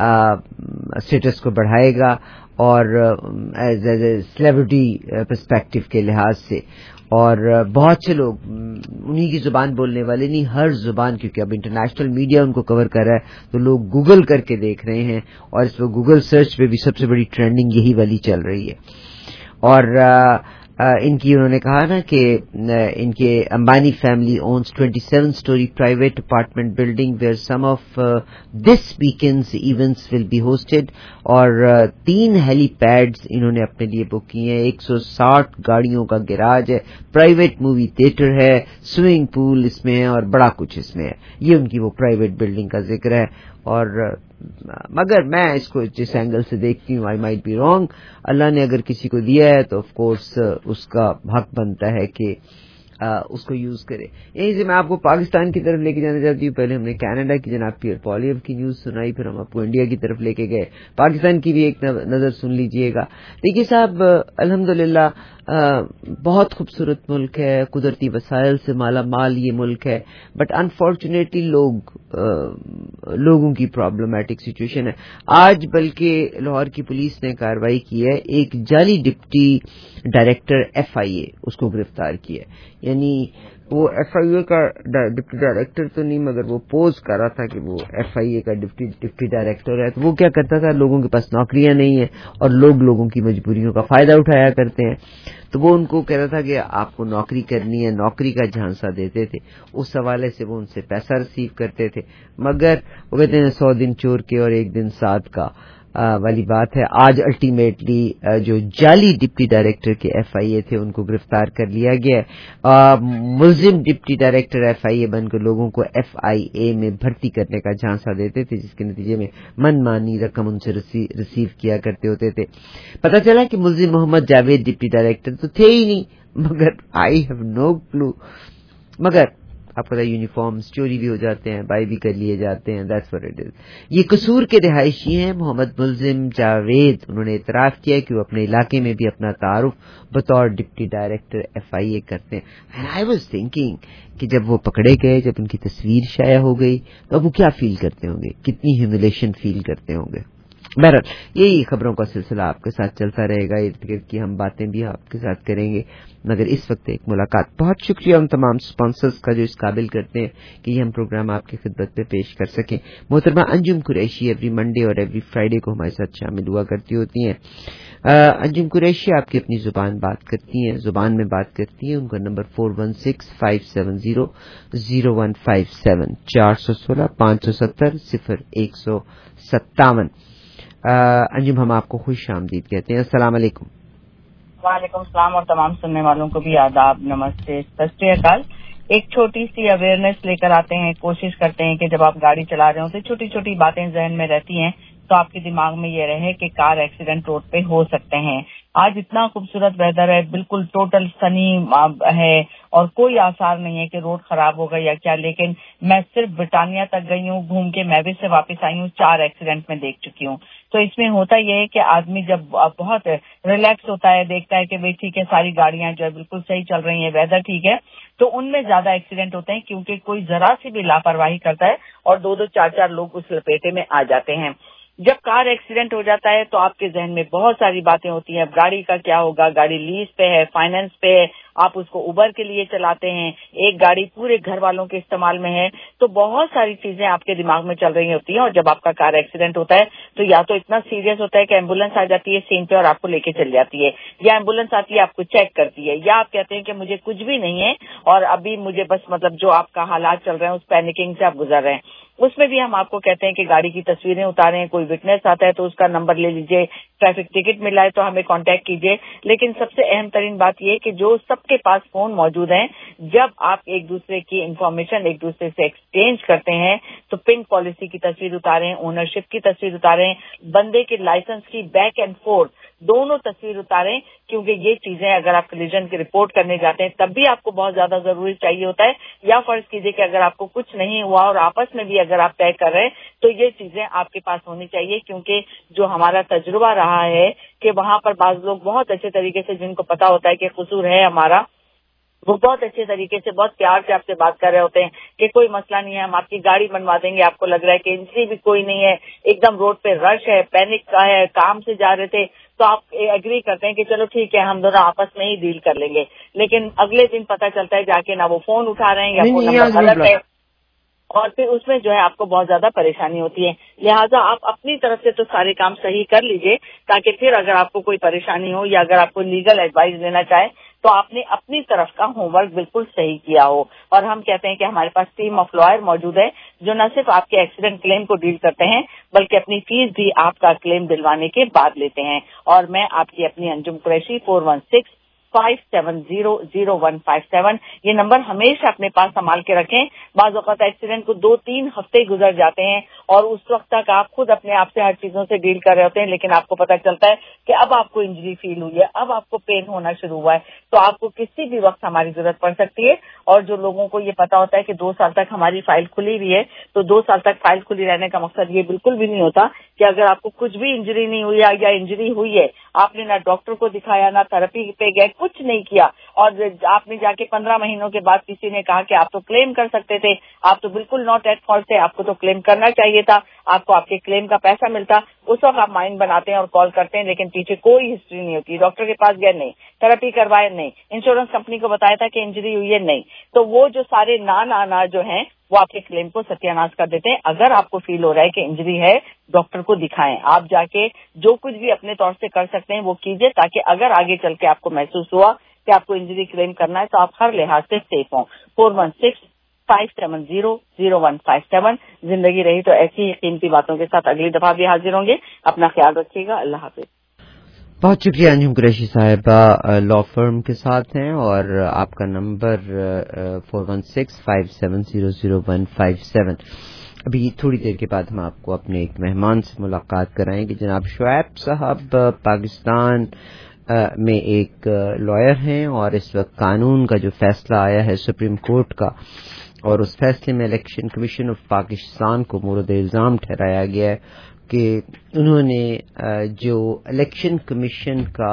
اسٹیٹس کو بڑھائے گا, اور as as a celebrity perspective کے لحاظ سے. اور بہت سے لوگ انہی کی زبان بولنے والے نہیں, ہر زبان, کیونکہ اب انٹرنیشنل میڈیا ان کو کور کر رہا ہے تو لوگ گوگل کر کے دیکھ رہے ہیں, اور اس پہ گوگل سرچ پہ بھی سب سے بڑی ٹرینڈنگ یہی والی چل رہی ہے. اور ان کی انہوں نے کہا نا کہ ان کے Ambani family owns twenty seven storey private apartment building where some of this weekends events will be hosted, اور تین ہیلی پیڈز انہوں نے اپنے لیے بک کیے ہیں. ایک سو ساٹھ گاڑیوں کا گیراج ہے, پرائیویٹ مووی تھیٹر ہے, سوئمنگ پول اس میں ہے, اور بڑا کچھ اس میں ہے. یہ ان کی وہ پرائیویٹ بلڈنگ کا ذکر ہے. اور مگر میں اس کو جس اینگل سے دیکھتی ہوں, آئی مائٹ بی رانگ, اللہ نے اگر کسی کو دیا ہے تو آف کورس اس کا حق بنتا ہے کہ اس کو یوز کرے. یہیں سے میں آپ کو پاکستان کی طرف لے کے جانا چاہتی ہوں. پہلے ہم نے کینیڈا کی جناب پیئر پالیو کی نیوز سنائی, پھر ہم آپ کو انڈیا کی طرف لے کے گئے. پاکستان کی بھی ایک نظر سن لیجئے گا. دیکھیے صاحب, الحمدللہ بہت خوبصورت ملک ہے, قدرتی وسائل سے مالا مال یہ ملک ہے, بٹ انفارچونیٹلی لوگ لوگوں کی پرابلمٹک سچویشن ہے. آج بلکہ لاہور کی پولیس نے کارروائی کی ہے, ایک جعلی ڈپٹی ڈائریکٹر ایف آئی اے اس کو گرفتار کیا ہے. یعنی وہ ایف آئی اے کا ڈپٹی ڈائریکٹر تو نہیں, مگر وہ پوز کر رہا تھا کہ وہ ایف آئی اے کا ڈپٹی ڈپٹی ڈائریکٹر ہے. تو وہ کیا کرتا تھا, لوگوں کے پاس نوکریاں نہیں ہیں اور لوگ لوگوں کی مجبوریوں کا فائدہ اٹھایا کرتے ہیں, تو وہ ان کو کہتا تھا کہ آپ کو نوکری کرنی ہے, نوکری کا جھانسا دیتے تھے. اس حوالے سے وہ ان سے پیسہ ریسیو کرتے تھے, مگر وہ کہتے ہیں سو دن چور کے اور ایک دن ساتھ کا والی بات ہے. آج الٹیمیٹلی جو جعلی ڈپٹی ڈائریکٹر کے ایف آئی اے تھے ان کو گرفتار کر لیا گیا. ملزم ڈپٹی ڈائریکٹر ایف آئی اے بن کر لوگوں کو ایف آئی اے میں بھرتی کرنے کا جھانسا دیتے تھے, جس کے نتیجے میں من مانی رقم ان سے ریسیو کیا کرتے ہوتے تھے. پتہ چلا کہ ملزم محمد جاوید ڈپٹی ڈائریکٹر تو تھے ہی نہیں, مگر آئی ہیو نو کلو. مگر آپ پتہ یونیفارمز چوری بھی ہو جاتے ہیں, بائی بھی کر لیے جاتے ہیں. That's what it is. یہ قصور کے رہائشی ہیں محمد ملزم جاوید. انہوں نے اعتراف کیا کہ وہ اپنے علاقے میں بھی اپنا تعارف بطور ڈپٹی ڈائریکٹر ایف آئی اے کرتے ہیں. اینڈ آئی واز تھنکنگ کہ جب وہ پکڑے گئے, جب ان کی تصویر شائع ہو گئی, تو وہ کیا فیل کرتے ہوں گے, کتنی ہیوملیشن فیل کرتے ہوں گے. بہرحال یہی خبروں کا سلسلہ آپ کے ساتھ چلتا رہے گا, ارد گرد کی ہم باتیں بھی آپ کے ساتھ کریں گے. مگر اس وقت ایک ملاقات. بہت شکریہ ان تمام سپانسرز کا جو اس قابل کرتے ہیں کہ یہ ہم پروگرام آپ کی خدمت میں پیش کر سکیں. محترمہ انجم قریشی ایوری منڈے اور ایوری فرائیڈے کو ہمارے ساتھ شامل ہوا کرتی ہوتی ہیں. انجم قریشی آپ کی اپنی زبان بات کرتی ہیں, زبان میں بات کرتی ہیں. ان کا number four one six five seven zero zero one five seven, چار سو سولہ پانچ سو ستر صفر ایک سو ستاون. انجم ہم آپ کو خوش آمدید کہتے ہیں. السلام علیکم. وعلیکم السلام, اور تمام سننے والوں کو بھی آداب, نمستے, ست شری اکال. ایک چھوٹی سی اویئرنیس لے کر آتے ہیں. کوشش کرتے ہیں کہ جب آپ گاڑی چلا رہے ہوں تو چھوٹی چھوٹی باتیں ذہن میں رہتی ہیں تو آپ کے دماغ میں یہ رہے کہ کار ایکسیڈنٹ روڈ پہ ہو سکتے ہیں. آج اتنا خوبصورت ویدر ہے, بالکل ٹوٹل سنی ہے, اور کوئی آثار نہیں ہے کہ روڈ خراب ہو گئی یا کیا. لیکن میں صرف برطانیہ تک گئی ہوں, گھوم کے میں بھی سے واپس آئی ہوں, چار ایکسیڈنٹ میں دیکھ چکی ہوں. تو اس میں ہوتا یہ ہے کہ آدمی جب بہت ریلیکس ہوتا ہے, دیکھتا ہے کہ بھئی ٹھیک ہے ساری گاڑیاں جو ہے بالکل صحیح چل رہی ہیں, ویدر ٹھیک ہے, تو ان میں زیادہ ایکسیڈنٹ ہوتے ہیں کیونکہ کوئی ذرا سی بھی لاپرواہی کرتا ہے اور دو دو چار چار لوگ اس لپیٹے میں آ جاتے ہیں. جب کار ایکسیڈنٹ ہو جاتا ہے تو آپ کے ذہن میں بہت ساری باتیں ہوتی ہیں. گاڑی کا کیا ہوگا, گاڑی لیز پہ ہے, فائنانس پہ ہے, آپ اس کو اوبر کے لیے چلاتے ہیں, ایک گاڑی پورے گھر والوں کے استعمال میں ہے, تو بہت ساری چیزیں آپ کے دماغ میں چل رہی ہوتی ہیں. اور جب آپ کا کار ایکسیڈنٹ ہوتا ہے تو یا تو اتنا سیریس ہوتا ہے کہ ایمبولینس آ جاتی ہے سین پہ اور آپ کو لے کے چل جاتی ہے, یا ایمبولینس آتی ہے آپ کو چیک کرتی ہے, یا آپ کہتے ہیں کہ مجھے کچھ بھی نہیں ہے اور ابھی مجھے بس مطلب جو آپ کا حالات چل رہے ہیں اس پینیکنگ سے آپ گزر رہے ہیں. उसमें भी हम आपको कहते हैं कि गाड़ी की तस्वीरें उतारें, कोई विटनेस आता है तो उसका नंबर ले लीजिए, ट्रैफिक टिकट मिला है तो हमें कांटेक्ट कीजिए। लेकिन सबसे अहम तरीन बात यह कि जो सबके पास फोन मौजूद हैं, जब आप एक दूसरे की इंफॉर्मेशन एक दूसरे से एक्सचेंज करते हैं तो पिन पॉलिसी की तस्वीर उतारें, ओनरशिप की तस्वीर उतारें, बंदे के लाइसेंस की बैक एंड फोर्थ दोनों तस्वीर उतारें, क्योंकि ये चीजें अगर आप कोलिजन की रिपोर्ट करने जाते हैं तब भी आपको बहुत ज्यादा जरूरी चाहिए होता है। या फर्ज कीजिए कि अगर आपको कुछ नहीं हुआ और आपस में भी अगर आप तय कर रहे हैं तो ये चीजें आपके पास होनी चाहिए, क्योंकि जो हमारा तजुर्बा रहा है कि वहां पर बाज लोग बहुत अच्छे तरीके से, जिनको पता होता है कि कसूर है हमारा, वो बहुत अच्छे तरीके से बहुत प्यार से आपसे बात कर रहे होते हैं कि कोई मसला नहीं है, हम आपकी गाड़ी बनवा देंगे, आपको लग रहा है कि इंजरी भी कोई नहीं है, एकदम रोड पे रश है, पैनिक का है, काम से जा रहे थे, तो आप एग्री करते हैं कि चलो ठीक है हम दोनों आपस में ही डील कर लेंगे। लेकिन अगले दिन पता चलता है जाके ना वो फोन उठा रहे हैं या फोन नंबर गलत है, और फिर उसमें जो है आपको बहुत ज्यादा परेशानी होती है। लिहाजा आप अपनी तरफ से तो सारे काम सही कर लीजिए, ताकि फिर अगर आपको कोई परेशानी हो या अगर आपको लीगल एडवाइस देना चाहे तो आपने अपनी तरफ का होमवर्क बिल्कुल सही किया हो। और हम कहते हैं कि हमारे पास टीम ऑफ लॉयर मौजूद है जो न सिर्फ आपके एक्सीडेंट क्लेम को डील करते हैं बल्कि अपनी फीस भी आपका क्लेम दिलवाने के बाद लेते हैं। और मैं आपकी अपनी Anjum Qureshi four one six five seven zero zero one five seven, ये नंबर हमेशा अपने पास संभाल के रखें। बाज़ औक़ात एक्सीडेंट को दो तीन हफ्ते गुजर जाते हैं और उस वक्त तक आप खुद अपने आप से हर चीजों से डील कर रहे होते हैं, लेकिन आपको पता चलता है कि अब आपको इंजरी फील हुई है, अब आपको पेन होना शुरू हुआ है, तो आपको किसी भी वक्त हमारी जरूरत पड़ सकती है। और जो लोगों को ये पता होता है कि दो साल तक हमारी फाइल खुली हुई है, तो दो साल तक फाइल खुली रहने का मकसद ये बिल्कुल भी नहीं होता कि अगर आपको कुछ भी इंजरी नहीं हुई है या इंजरी हुई है, आपने ना डॉक्टर को दिखाया, ना थेरेपी पे गए, कुछ नहीं किया, और आपने जाके पंद्रह महीनों के बाद किसी ने कहा कि आप तो क्लेम कर सकते थे, आप तो बिल्कुल नॉट एट फॉल्ट थे, आपको तो क्लेम करना चाहिए था, आपको आपके क्लेम का पैसा मिलता, उस वक्त आप माइंड बनाते हैं और कॉल करते हैं, लेकिन पीछे कोई हिस्ट्री नहीं होती, डॉक्टर के पास गए नहीं, थेरेपी करवाए नहीं, इंश्योरेंस कंपनी को बताया था कि इंजरी हुई है नहीं, तो वो जो सारे ना ना ना जो हैं वो आपके क्लेम को सत्यानाश कर देते हैं। अगर आपको फील हो रहा है कि इंजरी है, डॉक्टर को दिखाएं, आप जाके जो कुछ भी अपने तौर से कर सकते हैं वो कीजिए, ताकि अगर आगे चल के आपको महसूस हुआ कि आपको इंजरी क्लेम करना है तो आप हर लिहाज से सेफ हों। Four one six five seven zero zero one five seven. जिंदगी रही तो ऐसी ही कीमती बातों के साथ अगली दफा भी हाजिर होंगे। अपना ख्याल रखिएगा। अल्लाह हाफिज। बहुत शुक्रिया अंजुम कुरैशी साहिबा लॉ फर्म के साथ हैं और आपका number four one six five seven zero zero one five seven. अभी थोड़ी देर के बाद हम आपको अपने एक मेहमान से मुलाकात कराएंगे। जनाब शुएब साहब पाकिस्तान में एक लॉयर हैं और इस वक्त कानून का जो फैसला आया है सुप्रीम कोर्ट का, और उस फैसले में इलेक्शन कमीशन ऑफ पाकिस्तान को मोरद इल्जाम ठहराया गया है कि उन्होंने जो इलेक्शन कमीशन का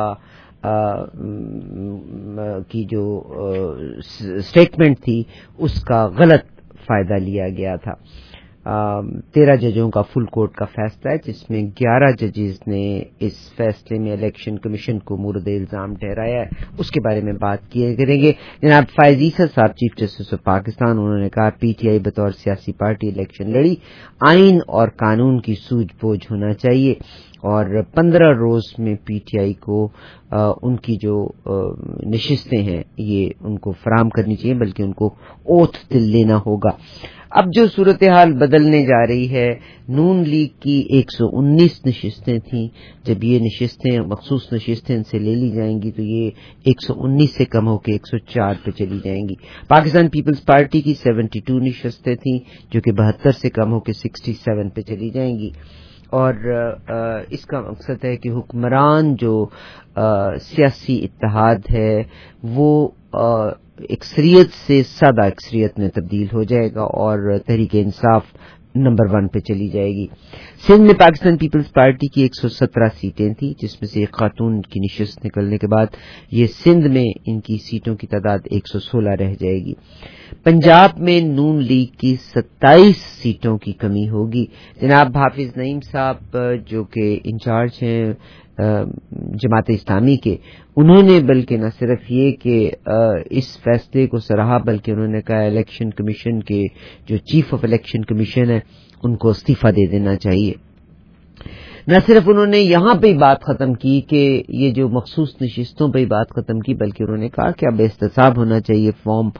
की जो स्टेटमेंट थी उसका गलत फायदा लिया गया था। तेरह जजों का फुल कोर्ट का फैसला है जिसमें ग्यारह जजेस ने इस फैसले में इलेक्शन कमीशन को मुर्द इल्जाम ठहराया है। उसके बारे में बात किए करेंगे। जनाब फायज ईसा साहब चीफ जस्टिस ऑफ पाकिस्तान, उन्होंने कहा पीटीआई बतौर सियासी पार्टी इलेक्शन लड़ी, आइन और कानून की सूझबूझ होना चाहिए और पंद्रह रोज में पीटीआई को आ, उनकी जो नशिस्तें हैं ये उनको फराम करनी चाहिए, बल्कि उनको ओथ दिल लेना होगा। अब जो सूरत हाल बदलने जा रही है, नून लीग की एक सौ उन्नीस नशिस्तें थीं, जब ये नशिस्तें मखसूस नशिस्तें इनसे ले ली जाएंगी तो ये एक सौ उन्नीस से कम होकर एक सौ चार पे चली जाएंगी। पाकिस्तान पीपल्स पार्टी की बहत्तर नशिस्तें थीं जो कि बहत्तर से कम होकर सड़सठ पे चली जाएंगी। और आ, इसका मकसद है कि हुक्मरान जो आ, सियासी इत्तेहाद है वो आ, अक्सरियत से सादा अक्सरियत में तब्दील हो जाएगा और तहरीक इंसाफ नंबर वन पे चली जाएगी। सिंध में पाकिस्तान पीपल्स पार्टी की एक सौ सत्रह सीटें थी, जिसमें से एक खातून की निशस्त निकलने के बाद ये सिंध में इनकी सीटों की तादाद एक सौ सोलह रह जाएगी। पंजाब में नून लीग की सत्ताईस सीटों की कमी होगी। जनाब हाफिज नईम साहब जो कि इंचार्ज हैं जमात इस्लामी के, उन्होंने बल्कि न सिर्फ ये कि इस फैसले को सराहा, बल्कि उन्होंने कहा इलेक्शन कमीशन के जो चीफ ऑफ इलेक्शन कमीशन है उनको इस्तीफा दे देना चाहिए। न सिर्फ उन्होंने यहां पे बात खत्म की कि ये जो मखसूस नशिस्तों पे बात खत्म की, बल्कि उन्होंने कहा कि अब एहतसाब होना चाहिए फॉर्म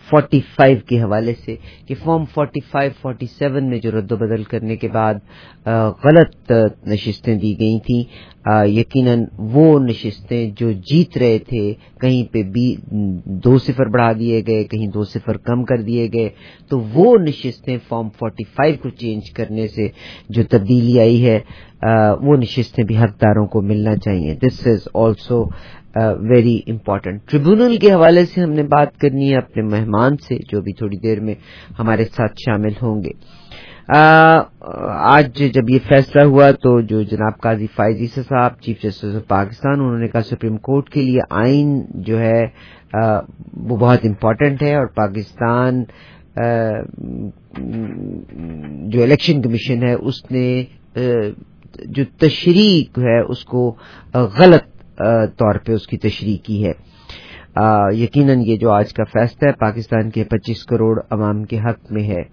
فورٹی فائیو کے حوالے سے کہ form forty five forty seven میں جو رد و بدل کرنے کے بعد غلط نشستیں دی گئی تھیں، یقیناً وہ نشستیں جو جیت رہے تھے کہیں پہ بھی دو صفر بڑھا دیے گئے، کہیں دو صفر کم کر دیے گئے، تو وہ نشستیں فارم فورٹی فائیو کو چینج کرنے سے جو تبدیلی آئی ہے وہ نشستیں بھی حقداروں کو ملنا چاہیے. This is also very important. Tribunal کے حوالے سے ہم نے بات کرنی ہے اپنے مہمان سے جو بھی تھوڑی دیر میں ہمارے ساتھ شامل ہوں گے. آج جب یہ فیصلہ ہوا تو جو جناب قاضی فائز عیسی صاحب چیف جسٹس آف پاکستان، انہوں نے کہا سپریم کورٹ کے لیے آئین جو ہے وہ بہت امپورٹنٹ ہے، اور پاکستان جو الیکشن کمیشن ہے اس نے جو تشریح ہے اس کو غلط طور پہ اس کی تشریح کی ہے. یقیناً یہ جو آج کا فیصلہ ہے پاکستان کے پچیس کروڑ عوام کے حق میں ہے.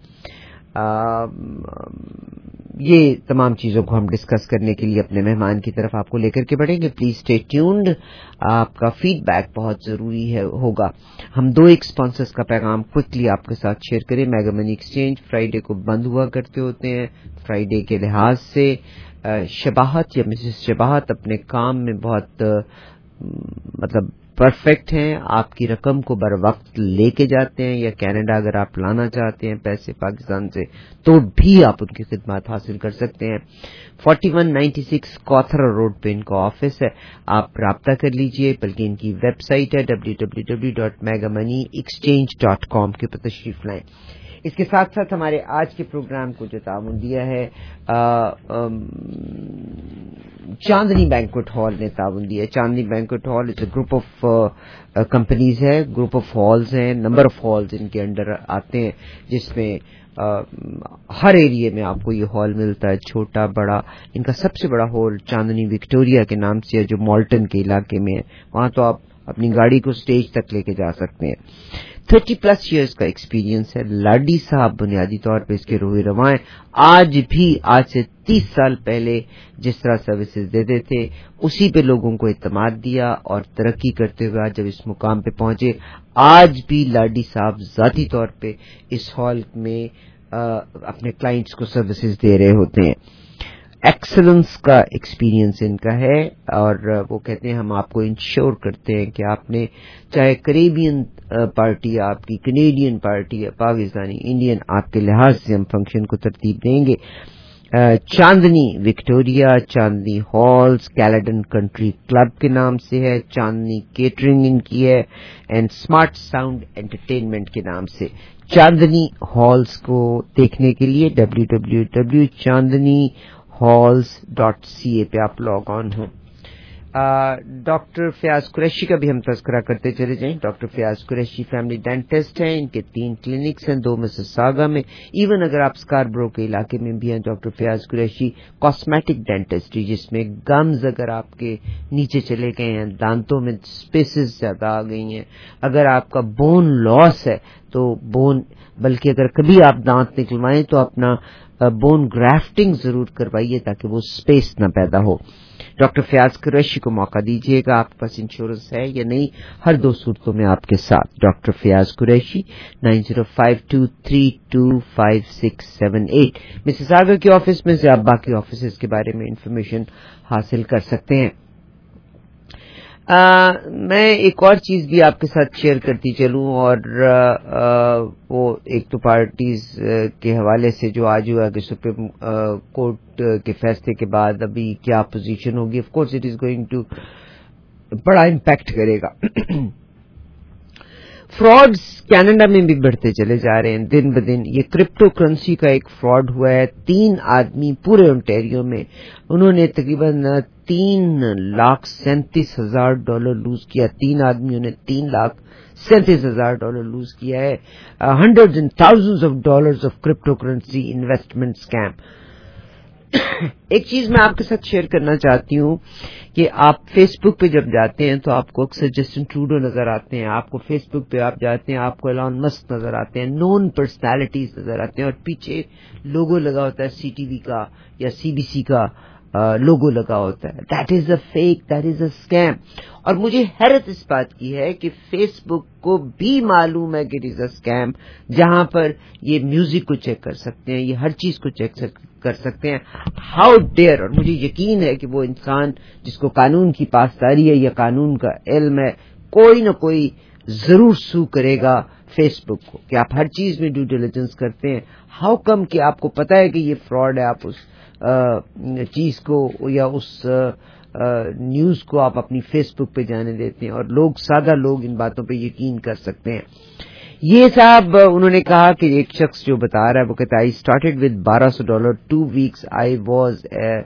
یہ تمام چیزوں کو ہم ڈسکس کرنے کے لیے اپنے مہمان کی طرف آپ کو لے کر کے بڑھیں گے. پلیز اسٹے ٹیونڈ، آپ کا فیڈ بیک بہت ضروری ہے ہوگا. ہم دو ایک اسپانسرز کا پیغام کوئکلی آپ کے ساتھ شیئر کریں. میگا منی ایکسچینج فرائیڈے کو بند ہوا کرتے ہوتے ہیں. فرائیڈے کے لحاظ سے شباہت یا مسز شباہت اپنے کام میں بہت مطلب پرفیکٹ ہیں. آپ کی رقم کو بر وقت لے کے جاتے ہیں، یا کینیڈا اگر آپ لانا چاہتے ہیں پیسے پاکستان سے تو بھی آپ ان کی خدمات حاصل کر سکتے ہیں. فورٹی ون نائنٹی سکس کوتھرا روڈ پہ ان کا آفس ہے. آپ رابطہ کر لیجئے، بلکہ ان کی ویب سائٹ ہے W W W dot mega money exchange dot com کے پر تشریف لائیں. اس کے ساتھ ساتھ ہمارے آج کے پروگرام کو جو تعاون دیا ہے چاندنی بینکوٹ ہال نے تعاون دیا ہے. Chandni banquet hall is a group of companies ہے، گروپ آف ہالز ہیں، نمبر آف ہالز ان کے انڈر آتے ہیں، جس میں ہر ایریے میں آپ کو یہ ہال ملتا ہے، چھوٹا بڑا. ان کا سب سے بڑا ہال چاندنی وکٹوریا کے نام سے ہے جو مالٹن کے علاقے میں ہے. وہاں تو آپ اپنی گاڑی کو سٹیج تک لے کے جا سکتے ہیں. تھرٹی پلس ایئرز کا ایکسپیرینس ہے. لاڈی صاحب بنیادی طور پہ اس کے روح رواں ہیں. آج بھی آج سے تیس سال پہلے جس طرح سروسز دیتے تھے اسی پہ لوگوں کو اعتماد دیا اور ترقی کرتے ہوئے آج جب اس مقام پہ پہنچے، آج بھی لاڈی صاحب ذاتی طور پہ اس ہال میں اپنے کلائنٹس کو سروسز دے رہے ہوتے ہیں. ایکسلنس کا ایکسپیرینس ان کا ہے، اور وہ کہتے ہیں ہم آپ کو انشور کرتے ہیں کہ آپ نے چاہے کریبین پارٹی، آپ کی کینیڈین پارٹی یا پاکستانی انڈین، آپ کے لحاظ سے ہم فنکشن کو ترتیب دیں گے. Chandni Victoria, Chandni halls Caledon country club کے نام سے ہے. چاندنی کیٹرنگ ان کی ہے، اینڈ اسمارٹ ساؤنڈ انٹرٹینمنٹ کے نام سے. چاندنی ہالز کو دیکھنے کے لیے W W W Chandni halls dot C A پہ آپ لاگ آن ہوں. ڈاکٹر فیاض قریشی کا بھی ہم تذکرہ کرتے چلے جائیں. Doctor Fayyaz Qureshi family dentist ہیں. ان کے تین کلینکس ہیں، دو مسساگا میں. ایون اگر آپ اسکاربرو کے علاقے میں بھی ہیں، doctor Fayyaz Qureshi cosmetic dentistry, جس میں گمز اگر آپ کے نیچے چلے گئے ہیں، دانتوں میں اسپیسز زیادہ آ گئی ہیں، اگر آپ کا بون لاس ہے تو بون بلکہ اگر کبھی آپ دانت نکلوائیں تو اپنا بون گرافٹنگ ضرور کروائیے تاکہ وہ اسپیس نہ پیدا ہو. ڈاکٹر فیاض قریشی کو موقع دیجیے گا. آپ کے پاس انشورنس ہے یا نہیں، ہر دو صورتوں میں آپ کے ساتھ. Doctor Fayyaz Qureshi nine zero five two three two five six seven eight. Mississauga کے آفس میں سے آپ باقی آفیسز کے بارے میں انفارمیشن حاصل کر سکتے ہیں. آ, میں ایک اور چیز بھی آپ کے ساتھ شیئر کرتی چلوں، اور آ, آ, وہ ایک تو پارٹیز کے حوالے سے جو آج ہوا کہ سپریم کورٹ کے فیصلے کے بعد ابھی کیا پوزیشن ہوگی. Of course it is going to بڑا امپیکٹ کرے گا. فراڈز کینیڈا میں بھی بڑھتے چلے جا رہے ہیں دن بدن. یہ کرپٹو کرنسی کا ایک فراڈ ہوا ہے. تین آدمی پورے انٹیریو میں، انہوں نے تقریباً تین لاکھ سینتیس ہزار ڈالر لوز کیا. تین آدمیوں نے تین لاکھ سینتیس ہزار ڈالر لوز کیا ہے. Hundred and thousand of dollars of crypto currency investment scheme. ایک چیز میں آپ کے ساتھ شیئر کرنا چاہتی ہوں کہ آپ فیس بک پہ جب جاتے ہیں تو آپ کو اکثر جسٹن ٹروڈو نظر آتے ہیں. آپ کو فیس بک پہ آپ جاتے ہیں آپ کو ایلان مسک نظر آتے ہیں، نون پرسنالٹیز نظر آتے ہیں، اور پیچھے لوگو لگا ہوتا ہے سی ٹی وی کا یا سی بی سی کا لوگو لگا ہوتا ہے. That is a fake, that is a scam. اور مجھے حیرت اس بات کی ہے کہ فیس بک کو بھی معلوم ہے کہ اٹ از اے اسکیم, جہاں پر یہ میوزک کو چیک کر سکتے ہیں, یہ ہر چیز کو چیک کر سکتے ہیں. How dare. اور مجھے یقین ہے کہ وہ انسان جس کو قانون کی پاسداری ہے یا قانون کا علم ہے, کوئی نہ کوئی ضرور سو کرے گا فیس بک کو کہ آپ ہر چیز میں ڈیو ڈیلیجنس کرتے ہیں. ہاؤ کم کہ آپ کو پتا ہے کہ یہ فراڈ ہے, آپ اس چیز کو یا اس نیوز کو آپ اپنی فیس بک پہ جانے دیتے ہیں, اور لوگ سادہ لوگ ان باتوں پہ یقین کر سکتے ہیں. یہ صاحب انہوں نے کہا کہ ایک شخص جو بتا رہا ہے وہ کہتا ہے آئی اسٹارٹیڈ ود بارہ سو dollar two weeks I was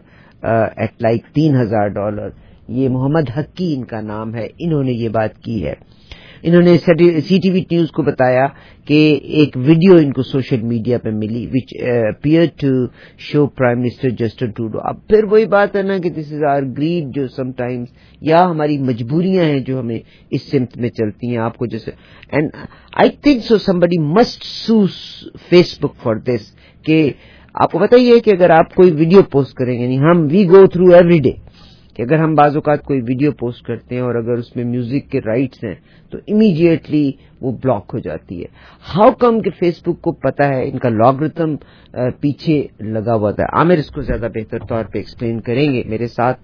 at like تین ہزار ڈالر. یہ محمد حقی ان کا نام ہے, انہوں نے یہ بات کی ہے. انہوں نے سی ٹی وی نیوز کو بتایا کہ ایک ویڈیو ان کو سوشل میڈیا پہ ملی which appear to show prime minister Justin Trudeau. اب پھر وہی بات ہے نا کہ دس از آر گریڈ, جو سم ٹائمز یا ہماری مجبوریاں ہیں جو ہمیں اس سمت میں چلتی ہیں. آپ کو جیسے and I think so somebody must sue Facebook for this, کہ آپ کو بتائیے کہ اگر آپ کوئی ویڈیو پوسٹ کریں گے, یعنی ہم we go through every day کہ اگر ہم بعض اوقات کوئی ویڈیو پوسٹ کرتے ہیں اور اگر اس میں میوزک کے رائٹس ہیں تو امیڈیٹلی وہ بلاک ہو جاتی ہے. ہاؤ کم کہ فیس بک کو پتا ہے, ان کا لاگرتم پیچھے لگا ہوا تھا. عامر اس کو زیادہ بہتر طور پہ ایکسپلین کریں گے. میرے ساتھ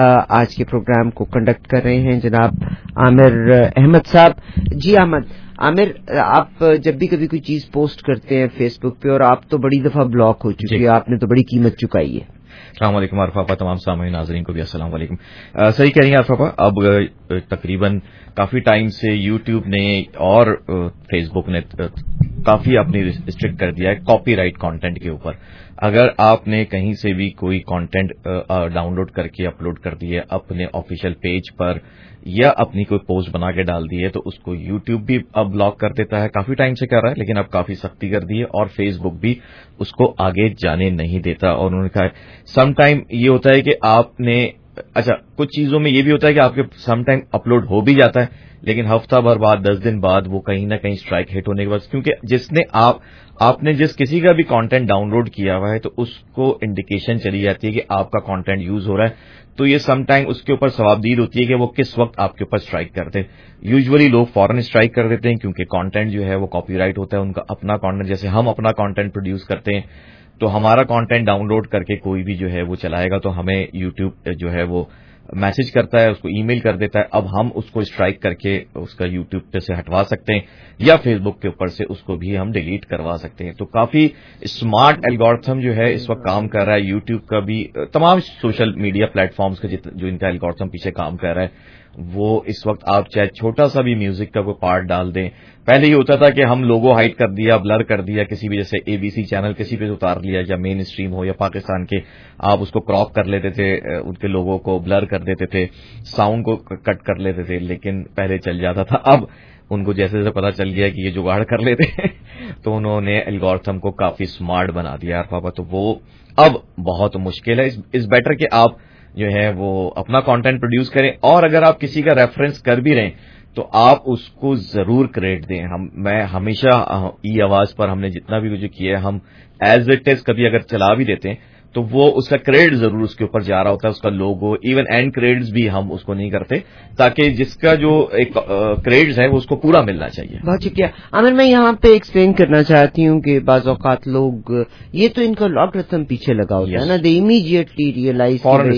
آج کے پروگرام کو کنڈکٹ کر رہے ہیں جناب عامر احمد صاحب. جی احمد. عامر, آپ جب بھی کبھی کوئی چیز پوسٹ کرتے ہیں فیس بک پہ, اور آپ تو بڑی دفعہ بلاک ہو چکی ہے, آپ نے تو بڑی قیمت چکائی ہے. السلام علیکم عرفہ, تمام سامعین ناظرین کو بھی السلام علیکم. صحیح کہہ رہی ہیں عرفہ, اب تقریباً کافی ٹائم سے یوٹیوب نے اور فیس بک نے کافی اپنی ریسٹرکٹ کر دیا ہے کاپی رائٹ کانٹینٹ کے اوپر. اگر آپ نے کہیں سے بھی کوئی کانٹینٹ ڈاؤن لوڈ کر کے اپلوڈ کر دی ہے اپنے آفیشیل پیج پر یا اپنی کوئی پوسٹ بنا کے ڈال دی ہے تو اس کو یوٹیوب بھی اب بلاک کر دیتا ہے. کافی ٹائم سے کر رہا ہے لیکن اب کافی سختی کر دی ہے, اور فیس بک بھی اس کو آگے جانے نہیں دیتا. اور انہوں نے کہا سم ٹائم یہ ہوتا ہے کہ آپ نے اچھا کچھ چیزوں میں یہ بھی ہوتا ہے کہ آپ کے سم ٹائم اپلوڈ ہو بھی جاتا ہے لیکن ہفتہ بھر بعد دس دن بعد وہ کہیں نہ کہیں اسٹرائک ہٹ ہونے کے بعد, کیونکہ جس نے آپ آپ نے جس کسی کا بھی کانٹینٹ ڈاؤن لوڈ کیا ہوا ہے تو اس کو انڈیکیشن چلی جاتی ہے کہ آپ کا کانٹینٹ یوز ہو رہا ہے, تو یہ سم ٹائم اس کے اوپر ثوابدید ہوتی ہے کہ وہ کس وقت آپ کے اوپر اسٹرائک کرتے ہیں. یوزولی لوگ فوراً اسٹرائک کر دیتے ہیں کیونکہ کانٹینٹ جو ہے وہ کاپی رائٹ ہوتا ہے, ان کا اپنا کانٹینٹ. جیسے ہم اپنا کانٹینٹ پروڈیوس کرتے ہیں تو ہمارا کانٹینٹ ڈاؤن لوڈ کر کے کوئی بھی جو ہے وہ چلائے گا تو ہمیں یوٹیوب جو ہے وہ میسج کرتا ہے, اس کو ای میل کر دیتا ہے. اب ہم اس کو اسٹرائک کر کے اس کا یوٹیوب پہ سے ہٹوا سکتے ہیں یا فیس بک کے اوپر سے اس کو بھی ہم ڈیلیٹ کروا سکتے ہیں. تو کافی اسمارٹ الگورتھم جو ہے اس وقت کام کر رہا ہے. یوٹیوب کا بھی, تمام سوشل میڈیا پلیٹ فارمز کا جو ان کا الگورتھم پیچھے کام کر رہا ہے وہ اس وقت آپ چاہے چھوٹا سا بھی میوزک کا کوئی پارٹ ڈال دیں. پہلے یہ ہوتا تھا کہ ہم لوگو ہائڈ کر دیا, بلر کر دیا, کسی بھی جیسے اے بی سی چینل کسی پہ اتار لیا یا مین اسٹریم ہو یا پاکستان کے, آپ اس کو کراپ کر لیتے تھے, ان کے لوگوں کو بلر کر دیتے تھے, ساؤنڈ کو کٹ کر لیتے تھے, لیکن پہلے چل جاتا تھا. اب ان کو جیسے جیسے پتا چل گیا کہ یہ جگاڑ کر لیتے ہیں تو انہوں نے الگورتھم کو کافی اسمارٹ بنا دیا پاپا. تو وہ اب بہت مشکل ہے. اس بیٹر کہ آپ جو ہے وہ اپنا کانٹینٹ پروڈیوس کریں, اور اگر آپ کسی کا ریفرنس کر بھی رہے تو آپ اس کو ضرور کریڈٹ دیں. ہم میں ہمیشہ ای آواز پر ہم نے جتنا بھی جو کیا ہے ہم ایز اٹ از کبھی اگر چلا بھی دیتے ہیں تو وہ اس کا کریڈٹ ضرور اس کے اوپر جا رہا ہوتا ہے, اس کا لوگو, ایون اینڈ کریڈٹس بھی ہم اس کو نہیں کرتے تاکہ جس کا جو ایک کریڈٹس ہے وہ اس کو پورا ملنا چاہیے. بہت شکریہ عامر. میں یہاں پہ ایکسپلین کرنا چاہتی ہوں کہ بعض اوقات لوگ یہ تو ان کا لاگرتھم پیچھے لگا ہوتا ہے نا, دے امیڈیٹلی ریئلائز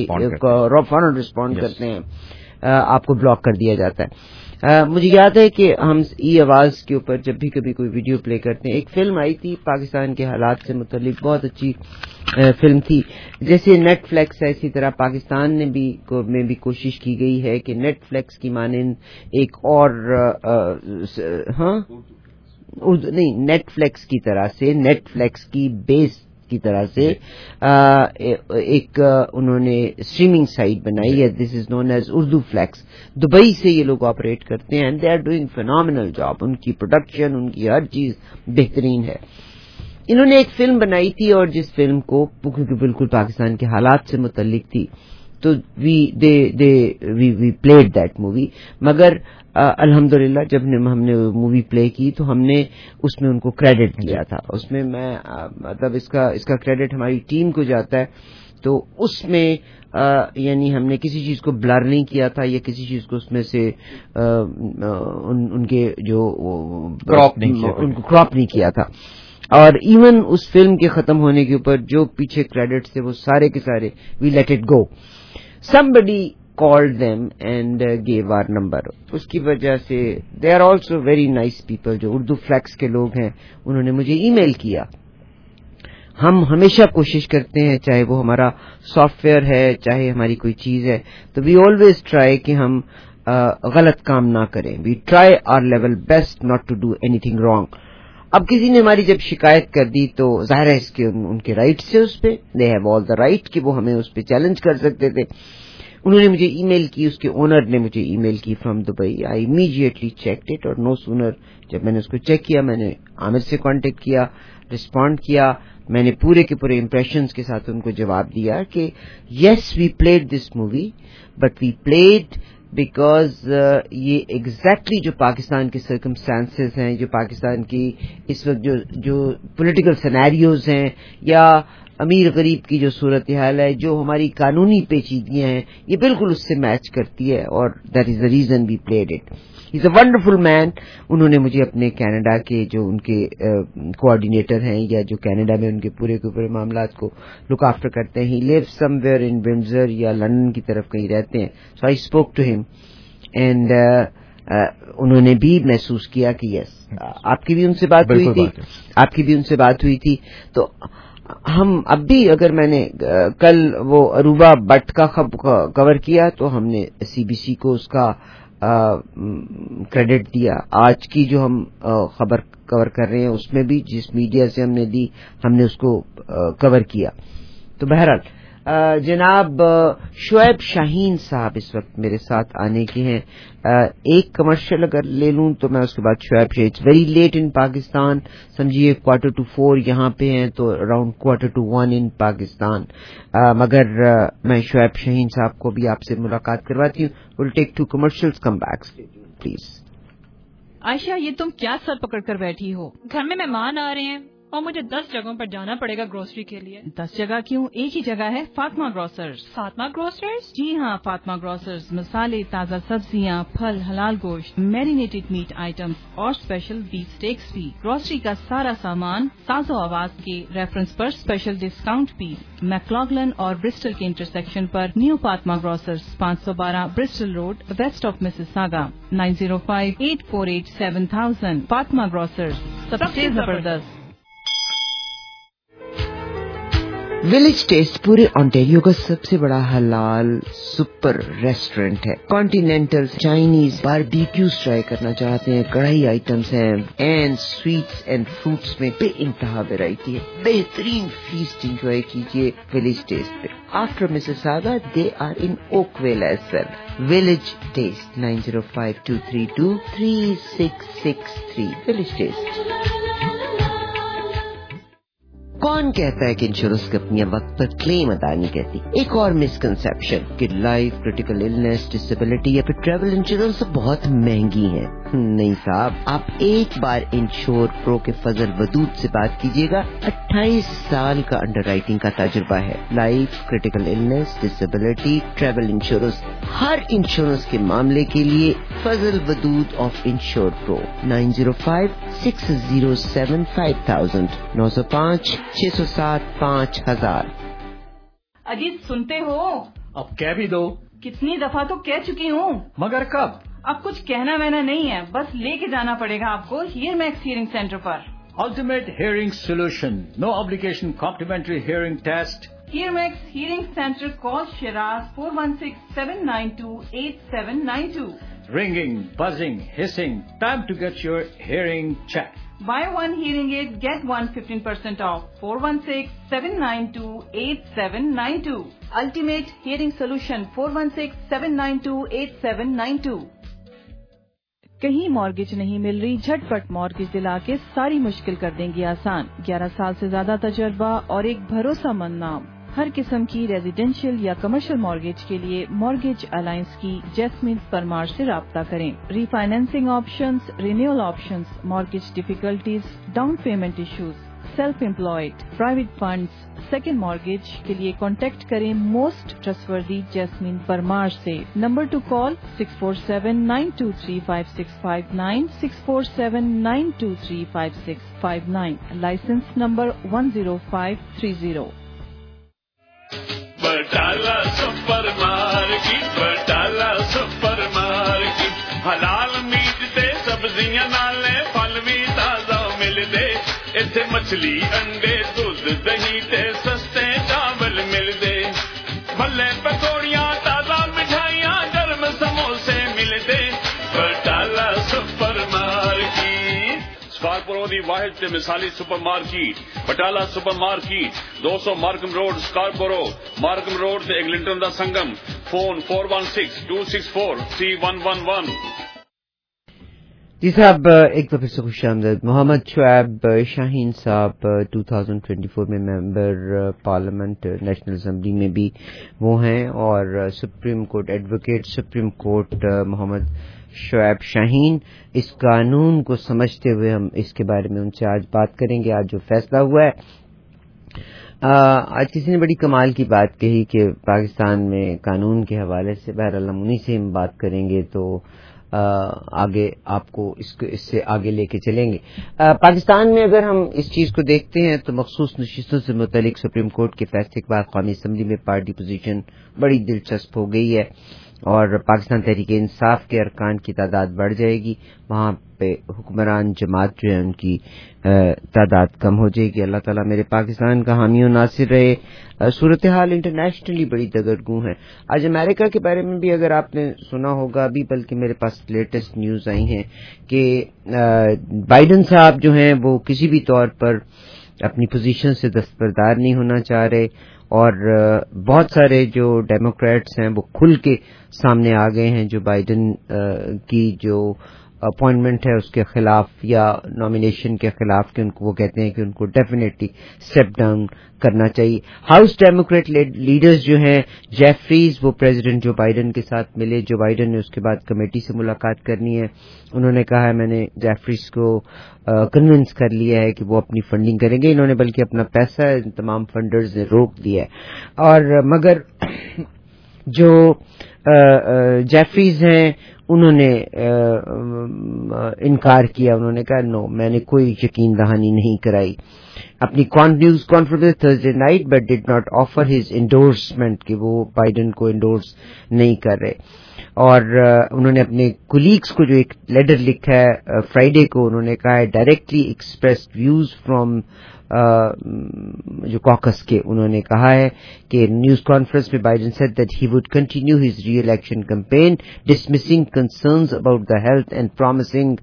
فوراً رسپونڈ کرتے ہیں, آپ کو بلاک کر دیا جاتا ہے. Uh, مجھے یاد ہے کہ ہم ای آواز کے اوپر جب بھی کبھی کوئی ویڈیو پلے کرتے ہیں, ایک فلم آئی تھی پاکستان کے حالات سے متعلق, بہت اچھی uh, فلم تھی. جیسے نیٹ فلیکس ہے اسی طرح پاکستان نے بھی کو, میں بھی کوشش کی گئی ہے کہ نیٹ فلیکس کی مانند ایک اور uh, uh, ہاں نہیں نیٹ فلیکس کی طرح سے نیٹ فلیکس کی بیس کی طرح سے ایک انہوں نے اسٹریمنگ سائٹ بنائی ہے, this is known as Urdu flix. Dubai سے یہ لوگ آپریٹ کرتے ہیں and they are doing phenomenal job. ان کی پروڈکشن, ان کی ہر چیز بہترین ہے. انہوں نے ایک فلم بنائی تھی اور جس فلم کو کیونکہ بالکل پاکستان کے حالات سے متعلق تھی تو we they they we we played that movie, مگر الحمدللہ جب ہم نے مووی پلے کی تو ہم نے اس میں ان کو کریڈٹ دیا تھا. اس میں میں مطلب اس کا اس کا کریڈٹ ہماری ٹیم کو جاتا ہے. تو اس میں آ, یعنی ہم نے کسی چیز کو بلر نہیں کیا تھا یا کسی چیز کو اس میں سے آ, ان, ان کے جو کراپ نہیں کیا ان کو کراپ نہیں کیا تھا. اور ایون اس فلم کے ختم ہونے کے اوپر جو پیچھے کریڈٹس تھے وہ سارے کے سارے we let it go. somebody called them and uh, gave our number. اس کی وجہ سے they are also very nice people. جو اردو فلیکس کے لوگ ہیں انہوں نے مجھے ای میل کیا. ہم ہمیشہ کوشش کرتے ہیں چاہے وہ ہمارا سافٹ ویئر ہے چاہے ہماری کوئی چیز ہے تو وی آلویز ٹرائی کہ ہم غلط کام نہ کریں. We try our level best not to do anything wrong. اب کسی نے ہماری جب شکایت کر دی تو ظاہر ہے اس کے ان کے رائٹس ہے اس پہ. They have all the right کہ وہ ہمیں اس پہ چیلنج کر سکتے تھے. انہوں نے مجھے ای میل کی, اس کے اونر نے مجھے ای میل کی from Dubai. I immediately checked it اور نو سونر جب میں نے اس کو چیک کیا میں نے عامر سے کانٹیکٹ کیا, رسپونڈ کیا. میں نے پورے کے پورے امپریشنز کے ساتھ ان کو جواب دیا کہ yes we played this movie but we played because یہ ایگزیکٹلی جو پاکستان کے سرکمسٹانسز ہیں, جو پاکستان کی اس وقت جو جو پولیٹیکل سینیریوز ہیں یا امیر غریب کی جو صورتحال ہے, جو ہماری قانونی پیچیدگیاں ہیں, یہ بالکل اس سے میچ کرتی ہے اور that is the reason we played it. He is a wonderful man. انہوں نے مجھے اپنے کینیڈا کے جو ان کے کوآرڈینیٹر ہیں یا جو کینیڈا میں ان کے پورے کے پورے معاملات کو لک آفٹر کرتے ہیں, ہی لیو سم ویئر ان ونڈزر یا لندن کی طرف کہیں رہتے ہیں. So I spoke to him and انہوں نے بھی محسوس کیا کہ یس آپ کی بھی ان سے بات ہوئی تھی آپ کی بھی ان سے بات ہوئی تھی. تو ہم اب بھی اگر میں نے کل وہ اروبا بٹ کا کور کیا تو ہم نے سی بی سی کو اس کا کریڈٹ دیا. آج کی جو ہم خبر کور کر رہے ہیں اس میں بھی جس میڈیا سے ہم نے دی ہم نے اس کو کور کیا. تو بہرحال جناب شعیب شاہین صاحب اس وقت میرے ساتھ آنے کے ہیں. ایک کمرشل اگر لے لوں تو میں اس کے بعد Shoaib Shaheen. It's very late in Pakistan, سمجھیے کوارٹر ٹو فور یہاں پہ ہیں تو around quarter to one in Pakistan. مگر میں شعیب شاہین صاحب کو بھی آپ سے ملاقات کرواتی ہوں. Will take two commercials, come back please. Ayesha یہ تم کیا سر پکڑ کر بیٹھی ہو؟ گھر میں مہمان آ رہے ہیں اور مجھے دس جگہوں پر جانا پڑے گا گروسری کے لیے. دس جگہ کیوں, ایک ہی جگہ ہے, فاطمہ گروسرز. فاطمہ گروسرز؟ جی ہاں, فاطمہ گروسرز مسالے, تازہ سبزیاں, پھل, حلال گوشت, میرینیٹڈ میٹ آئٹمس اور اسپیشل بیف اسٹیکس بھی. گروسری کا سارا سامان ساز و آواز کے ریفرنس پر اسپیشل ڈسکاؤنٹ بھی. میکلاگلن اور برسٹل کے انٹرسیکشن پر نیو فاطمہ گروسرز, پانچ سو بارہ Bristol road, west of Mississauga, nine zero five eight four eight seven thousand. Fatima grocers, سب سے زبردست. ولیج ٹیسٹ پورے آنٹیریو کا سب سے بڑا حلال سپر ریسٹورینٹ ہے. کانٹینینٹل, چائنیز, باربیکیوز ٹرائی کرنا چاہتے ہیں, کڑھائی آئٹمس ہیں, اینڈ سویٹس اینڈ فروٹس میں بے انتہا ویرائٹی ہے. بہترین فیسٹ انجوائے کیجیے ولیج ٹیسٹ پہ. After Mississauga they are in Oakville as well. Village taste, nine zero five two three two three six six three. Village taste. کون کہتا ہے کہ انشورنس کمپنیاں وقت پر کلیم ادا نہیں کرتی؟ ایک اور مسکنسپشن کہ لائف, کرٹیکل النس, ڈسیبلٹی یا پھر ٹریول انشورنس بہت مہنگی ہیں. نہیں صاحب, آپ ایک بار انشور پرو کے فضل ودود سے بات کیجیے گا. اٹھائیس سال کا انڈر رائٹنگ کا تجربہ ہے. Life, critical illness, disability, travel insurance, ہر انشورنس کے معاملے کے لیے Fazal Wadood of insure pro. Nine zero five six zero seven five thousand, نو سو پانچ چھ سو سات پانچ ہزار. اجیت سنتے ہو؟ اب کہہ بھی دو. کتنی دفعہ تو کہہ چکی ہوں. مگر کب؟ اب کچھ کہنا وہنا نہیں ہے, بس لے کے جانا پڑے گا آپ کو ہیئر میکس ہیئرنگ سینٹر پر. Ultimate hearing solution, no obligation complimentary hearing test. Hair max hearing centre, call Shiraz four one six seven nine two eight seven nine two. Ringing, buzzing, hissing, time to get your hearing checked. Buy one hearing aid, get one fifteen percent off. four one six seven nine two eight seven nine two. Ultimate Hearing Solution, four one six seven nine two eight seven nine two. کہیں mortgage نہیں مل رہی؟ جھٹ پٹ mortgage دلا کے ساری مشکل کر دیں گی آسان. گیارہ سال سے زیادہ تجربہ اور ایک بھروسہ مند نام, ہر قسم کی ریزیڈینشیل یا کمرشل مارگیج کے لیے مارگیج الائنس کی جیسمین پرمار سے رابطہ کریں. Refinancing options, renewal options, mortgage difficulties, down payment issues, self employed, private funds, second mortgage کے لیے کانٹیکٹ کریں موسٹ ٹرسٹوردی جیسمین پرمار سے. Number to call six four seven nine two three five six five nine, six four seven nine two three five six five nine. Licence number one zero five three zero. Batala super market, Batala super market, حلال meat تے سبزیاں نالے پھل بھی تازہ ملدے. ایتھے مچھلی, انڈے, دودھ, دہی تے سستے چاول ملدے. بھلے پکوڑیاں, تازہ مٹھائیاں, گرم سموسے ملدے. بٹالہ سپر مارکیٹ سکارپورو دی واحد تے مثالی super market. Batala super market دو سو Markham road Scarborough, Markham road تے ایگلنٹن دا سنگم. Phone four one six two six four three one one one. جی صاحب, ایک دفعہ سے خوش آمدید. محمد شعیب شاہین صاحب دو ہزار چوبیس میں ممبر پارلیمنٹ نیشنل اسمبلی میں بھی وہ ہیں, اور supreme court advocate supreme court Muhammad Shoaib Shaheen. اس قانون کو سمجھتے ہوئے ہم اس کے بارے میں ان سے آج بات کریں گے. آج جو فیصلہ ہوا ہے, آج کسی نے بڑی کمال کی بات کہی کہ پاکستان میں قانون کے حوالے سے, بہرحال ہم انہیں سے ہم بات کریں گے تو آگے آپ کو اس کو اس سے آگے لے کے چلیں گے. پاکستان میں اگر ہم اس چیز کو دیکھتے ہیں تو مخصوص نشستوں سے متعلق سپریم کورٹ کے فیصلے کے بعد قومی اسمبلی میں پارٹی پوزیشن بڑی دلچسپ ہو گئی ہے, اور پاکستان تحریک انصاف کے ارکان کی تعداد بڑھ جائے گی. وہاں پہ حکمران جماعت جو ہے ان کی تعداد کم ہو جائے گی. اللہ تعالیٰ میرے پاکستان کا حامی و ناصر رہے. صورتحال انٹرنیشنلی بڑی دگرگوں ہے. آج امریکہ کے بارے میں بھی اگر آپ نے سنا ہوگا, ابھی بلکہ میرے پاس لیٹسٹ نیوز آئی ہیں کہ بائیڈن صاحب جو ہیں وہ کسی بھی طور پر اپنی پوزیشن سے دستبردار نہیں ہونا چاہ رہے, اور بہت سارے جو ڈیموکریٹس ہیں وہ کھل کے سامنے آ گئے ہیں جو بائیڈن کی جو اپوائنٹمنٹ ہے اس کے خلاف یا نامینیشن کے خلاف, کہ ان کو وہ کہتے ہیں کہ ان کو ڈیفینیٹلی اسٹیپ ڈاؤن کرنا چاہیے. ہاؤس ڈیموکریٹ لیڈرز جو ہیں, جیفریز, وہ پریزیڈنٹ جو بائیڈن کے ساتھ ملے. جو بائیڈن نے اس کے بعد کمیٹی سے ملاقات کرنی ہے, انہوں نے کہا ہے میں نے جیفریز کو کنونس کر لیا ہے کہ وہ اپنی فنڈنگ کریں گے. انہوں نے بلکہ اپنا پیسہ تمام فنڈرز نے روک دیا ہے. اور مگر جو جیفریز ہیں انہوں نے انکار کیا. انہوں نے کہا نو, میں نے کوئی یقین دہانی نہیں کرائی. اپنی news conference Thursday night but did not offer his endorsement کہ وہ بائیڈن کو انڈورس نہیں کر رہے. اور انہوں نے اپنے کولیگس کو جو ایک لیٹر لکھا ہے فرائیڈے کو, انہوں نے کہا ہے directly express views from Joe Cox کے. انہوں نے کہا ہے کہ نیوز کانفرنس میں Biden said that he would continue his re election campaign dismissing concerns about the health and promising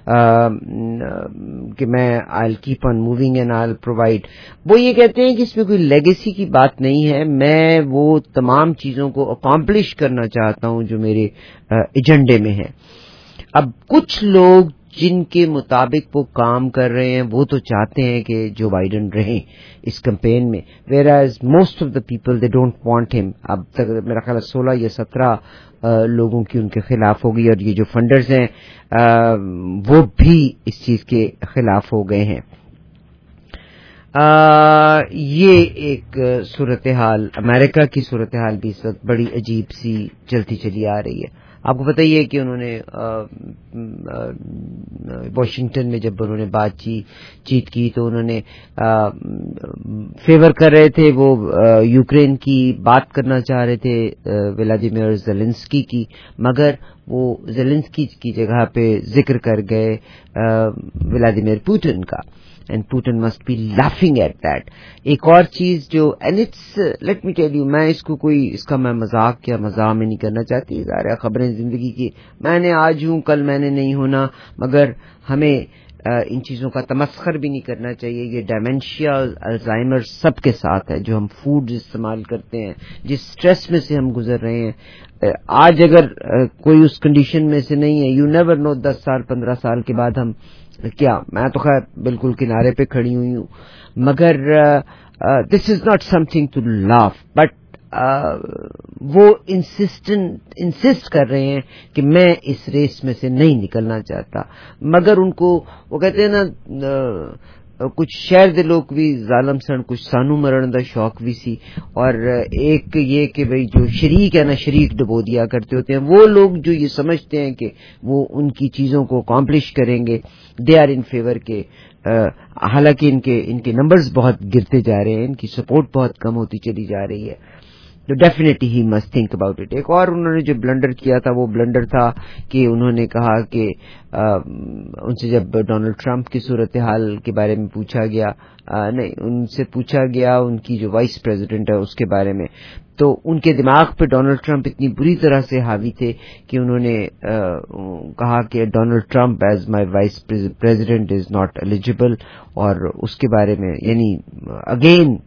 کہ میں I keep on moving and I provide. وہ یہ کہتے ہیں کہ اس میں کوئی لیگیسی کی بات نہیں ہے, میں وہ تمام چیزوں کو اکامپلش کرنا چاہتا ہوں جو میرے ایجنڈے میں ہیں. اب کچھ لوگ جن کے مطابق وہ کام کر رہے ہیں وہ تو چاہتے ہیں کہ جو بائیڈن رہیں اس کمپین میں, whereas most of the people they don't want him. اب تک میرا خیال ہے سولہ یا سترہ لوگوں کی ان کے خلاف ہو گئی, اور یہ جو فنڈرز ہیں وہ بھی اس چیز کے خلاف ہو گئے ہیں. آ, یہ ایک صورتحال, امریکہ کی صورتحال بھی اس وقت بڑی عجیب سی چلتی چلی آ رہی ہے. آپ کو پتہ ہی ہے کہ انہوں نے واشنگٹن میں جب انہوں نے بات چیت کی تو انہوں نے فیور کر رہے تھے, وہ یوکرین کی بات کرنا چاہ رہے تھے ولادیمیر زیلنسکی کی, مگر وہ زیلنسکی کی جگہ پہ ذکر کر گئے ولادیمیر پوٹن کا. And Putin must be laughing at that. ایک اور چیز جو and it's let me tell you, میں اس کو کوئی اس کا میں مذاق یا مزاح میں نہیں کرنا چاہتی. ظاہر ہے خبریں زندگی کی, میں نے آج ہوں کل میں نے نہیں ہونا, مگر ہمیں ان چیزوں کا تمسخر بھی نہیں کرنا چاہیے. یہ ڈیمنشیا, الزائمر سب کے ساتھ ہے. جو ہم فوڈ استعمال کرتے ہیں, جس سٹریس میں سے ہم گزر رہے ہیں, آج اگر کوئی اس کنڈیشن میں سے نہیں ہے, یو نیور نو دس سال پندرہ سال کے بعد ہم کیا میں تو خیر بالکل کنارے پہ کھڑی ہوئی ہوں, مگر this is not something to laugh, but وہ انسسٹنٹ انسسٹ کر رہے ہیں کہ میں اس ریس میں سے نہیں نکلنا چاہتا. مگر ان کو وہ کہتے ہیں نا, کچھ شہر دے لوگ بھی ظالم سن, کچھ سانو مرن دا شوق بھی سی, اور ایک یہ کہ بھئی جو شریک ہے نا شریک ڈبو دیا کرتے ہوتے ہیں, وہ لوگ جو یہ سمجھتے ہیں کہ وہ ان کی چیزوں کو اکامپلش کریں گے, دے آر ان فیور کے, حالانکہ ان کے ان کے نمبرز بہت گرتے جا رہے ہیں, ان کی سپورٹ بہت کم ہوتی چلی جا رہی ہے. تو definitely he must think about it. ایک اور انہوں نے جو بلنڈر کیا تھا وہ بلنڈر تھا کہ انہوں نے کہا کہ ان سے جب ڈونلڈ ٹرمپ کی صورتحال کے بارے میں پوچھا گیا, نہیں ان سے پوچھا گیا ان کی جو وائس پریزیڈنٹ ہے اس کے بارے میں, تو ان کے دماغ پہ ڈونلڈ ٹرمپ اتنی بری طرح سے حاوی تھے کہ انہوں نے کہا کہ Donald Trump as my vice president is not eligible, اور اس کے بارے میں یعنی اگین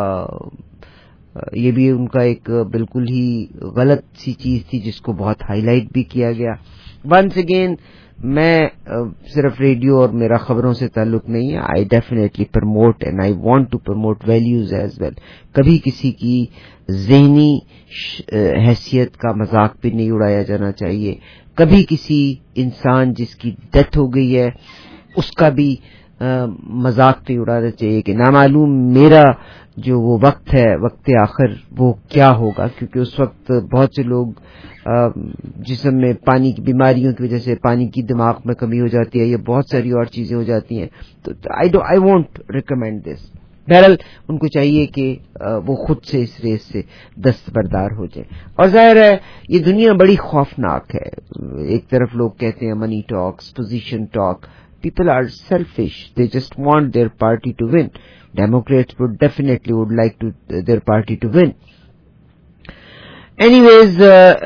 یہ بھی ان کا ایک بالکل ہی غلط سی چیز تھی جس کو بہت ہائی لائٹ بھی کیا گیا. ونس اگین میں صرف ریڈیو اور میرا خبروں سے تعلق نہیں ہے, I definitely promote and I want to promote values as well. کبھی کسی کی ذہنی حیثیت کا مذاق بھی نہیں اڑایا جانا چاہیے, کبھی کسی انسان جس کی ڈیتھ ہو گئی ہے اس کا بھی مذاق نہیں اڑانا چاہیے کہ نامعلوم میرا جو وہ وقت ہے, وقت آخر وہ کیا ہوگا, کیونکہ اس وقت بہت سے لوگ جسم میں پانی کی بیماریوں کی وجہ سے پانی کی دماغ میں کمی ہو جاتی ہے, یا بہت ساری اور چیزیں ہو جاتی ہیں. تو I do I won't recommend this. بہرحال ان کو چاہیے کہ وہ خود سے اس ریس سے دستبردار ہو جائیں. اور ظاہر ہے یہ دنیا بڑی خوفناک ہے. ایک طرف لوگ کہتے ہیں money talks, position talk. People are selfish. They just want their party to win. Democrats would definitely would like to their party to win. Anyways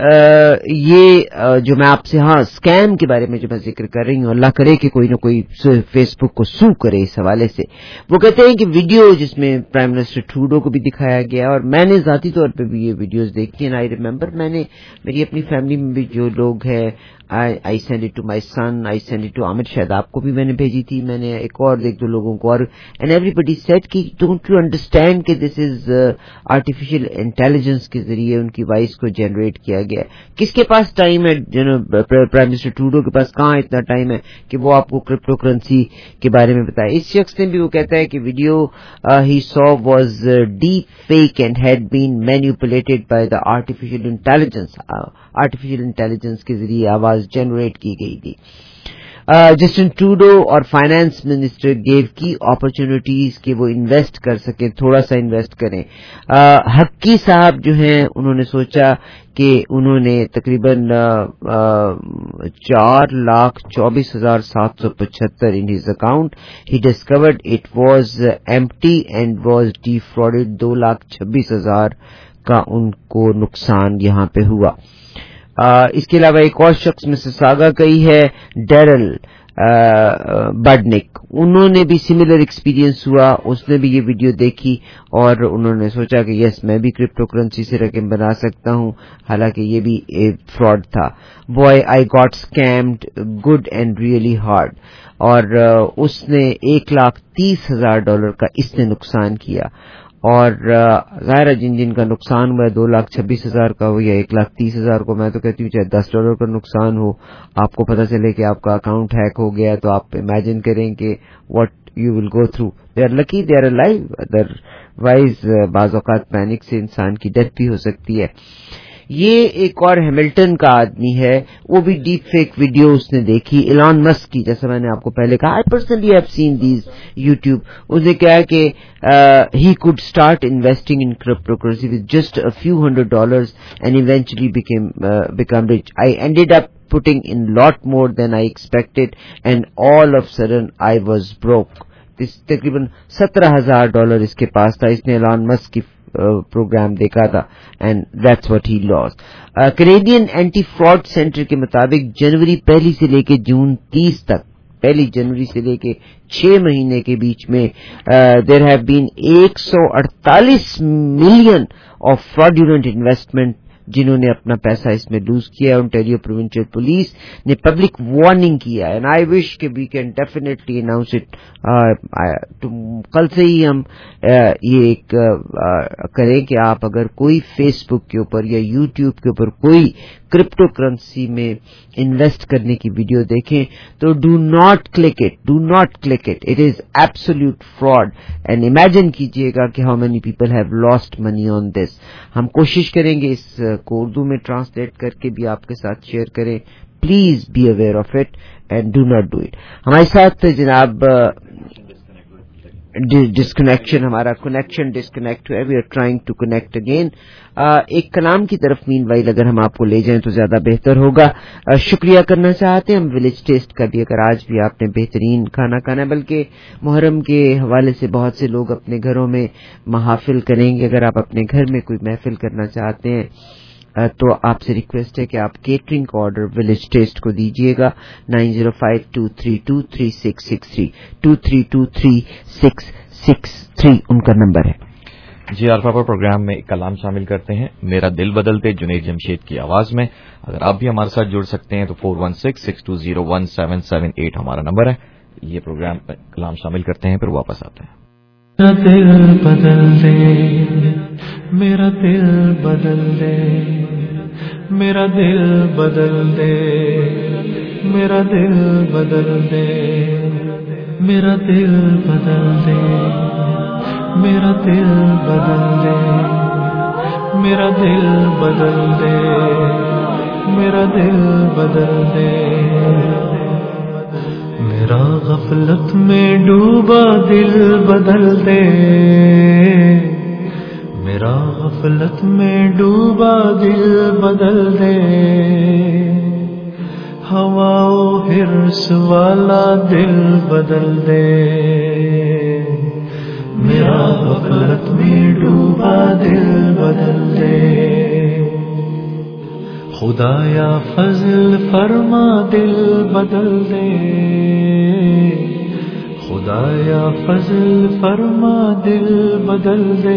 یہ جو میں آپ سے ہاں اسکیم کے بارے میں جو میں ذکر کر رہی ہوں, اللہ کرے کہ کوئی نہ کوئی فیس بک کو سو کرے اس حوالے سے. وہ کہتے ہیں کہ ویڈیو جس میں پرائم منسٹر ٹروڈو کو بھی دکھایا گیا, اور میں نے ذاتی طور پہ بھی یہ ویڈیوز دیکھی ہیں. آئی ریمبر میں نے میری اپنی فیملی میں بھی جو لوگ ہیں, I send it to my son, I send it to Aamir, شاید آپ کو بھی میں نے بھیجی تھی, میں نے ایک اور ایک دو لوگوں کو, اور اینڈ ایوری بڈی سیڈ کہ ڈونٹ یو انڈرسٹینڈ کہ دس از آرٹیفیشیل انٹیلیجنس کے ذریعے ان کی وائس کو جنریٹ کیا گیا ہے. کس کے پاس ٹائم ہے, پرائم منسٹر ٹروڈو کے پاس کہاں اتنا ٹائم ہے کہ وہ آپ کو کرپٹو کرنسی کے بارے میں بتائے. اس شخص نے بھی وہ کہتا ہے کہ video he so was deep fake and had been manipulated by the artificial intelligence, artificial intelligence کے ذریعے آواز جنریٹ کی گئی تھی. جسٹن ٹروڈو اور فائنانس منسٹر گیو کی اپرچونٹیز کہ وہ انویسٹ کر سکیں, تھوڑا سا انویسٹ کریں. حقی صاحب جو ہیں انہوں نے سوچا کہ انہوں نے تقریباً چار لاکھ چوبیس ہزار سات سو پچہتر in his account. He discovered it was empty and was defrauded. دو لاکھ چھبیس ہزار کا ان کو نقصان یہاں پہ ہوا. آ, اس کے علاوہ ایک اور شخص میں سے ساگا کئی ہے, ڈیرل بڈنک, انہوں نے بھی سملر ایکسپیرینس ہوا. اس نے بھی یہ ویڈیو دیکھی اور انہوں نے سوچا کہ یس میں بھی کرپٹو کرنسی سے رقم بنا سکتا ہوں, حالانکہ یہ بھی ایک فراڈ تھا. Boy I got scammed good and really hard, اور اس نے ایک لاکھ تیس ہزار ڈالر کا اس نے نقصان کیا. اور ظاہر ہے جن جن کا نقصان ہوا ہے دو لاکھ چھبیس ہزار کا ہو یا ایک لاکھ تیس ہزار کو, میں تو کہتی ہوں چاہے دس ڈالر کا نقصان ہو, آپ کو پتہ چلے کہ آپ کا اکاؤنٹ ہیک ہو گیا تو آپ امیجن کریں کہ what you will go through. They are lucky they are alive, otherwise بعض اوقات پینک سے انسان کی ڈیتھ بھی ہو سکتی ہے. یہ ایک اور ہیملٹن کا آدمی ہے, وہ بھی ڈیپ فیک ویڈیو اس نے دیکھی ایلان مسک کی, جیسا میں نے آپ کو پہلے کہا. I personally have seen these YouTube. اس نے کہا کہ he could start investing in crypto currency with just a few hundred dollars and eventually became become rich. I ended up putting in lot more than I expected and all of a sudden I was broke. اس تقریباً سترہ ہزار dollar اس کے پاس تھا. اس نے ایلان مسک کی programme دیکھا تھا and that's what he loss. Canadian anti fraud centre کے مطابق جنوری پہلی سے لے کے جون تیس تک, پہلی جنوری سے لے کے چھ مہینے کے بیچ میں دیر ہیو بین ایک سو اڑتالیس ملین آف فراڈولنٹ انویسٹمنٹ जिन्होंने अपना पैसा इसमें लूज किया है। ओंटारियो प्रोविंशियल पुलिस ने पब्लिक वार्निंग किया है एंड आई विश कि we can definitely announce it. कल से ही हम uh, ये एक uh, करें कि आप अगर कोई फेसबुक के ऊपर या यूट्यूब के ऊपर कोई क्रिप्टो करेंसी में इन्वेस्ट करने की वीडियो देखें तो do not click it, do not click it, it is absolute fraud. And imagine कीजिएगा कि how many people have lost money on this. हम कोशिश करेंगे इस को उर्दू में ट्रांसलेट करके भी आपके साथ शेयर करें। Please be aware of it and do not do it. हमारे साथ जनाब डिस्कनेक्शन, हमारा कनेक्शन डिस्कनेक्ट हुआ है। We are trying to connect again. एक कलाम की तरफ मीनवाइल अगर हम आपको ले जाएं तो ज्यादा बेहतर होगा। uh, शुक्रिया करना चाहते हैं हम विलेज टेस्ट का भी, अगर आज भी आपने बेहतरीन खाना खाना है। बल्कि मुहर्रम के हवाले से बहुत से लोग अपने घरों में महाफिल करेंगे। अगर आप अपने घर में कोई महफिल करना चाहते हैं तो आपसे रिक्वेस्ट है कि आप केटरिंग का ऑर्डर विलेज टेस्ट को दीजिएगा। Nine zero five two three two three six six three two three two three six six three उनका नंबर है जी। अल्फा पर प्रोग्राम में एक कलाम शामिल करते हैं, मेरा दिल बदलते, जुनैद जमशेद की आवाज में। अगर आप भी हमारे साथ जुड़ सकते हैं तो four one six six two zero one seven seven eight हमारा नंबर है। ये प्रोग्राम कलाम शामिल करते हैं, फिर वापस आते हैं। मेरा दिल बदल दे, मेरा दिल बदल दे, मेरा दिल बदल दे, मेरा दिल बदल दे, मेरा दिल बदल दे, मेरा दिल बदल दे, मेरा दिल बदल दे, मेरा दिल बदल दे। मेरा गफलत में डूबा दिल बदल दे, मेरा गफलत में डूबा दिल बदल दे। हवाओ हिर्स वाला दिल बदल दे, मेरा गफलत में डूबा दिल बदल दे। खुदाया फजल फरमा दिल बदल दे, खुदाया फजल फरमा दिल बदल दे।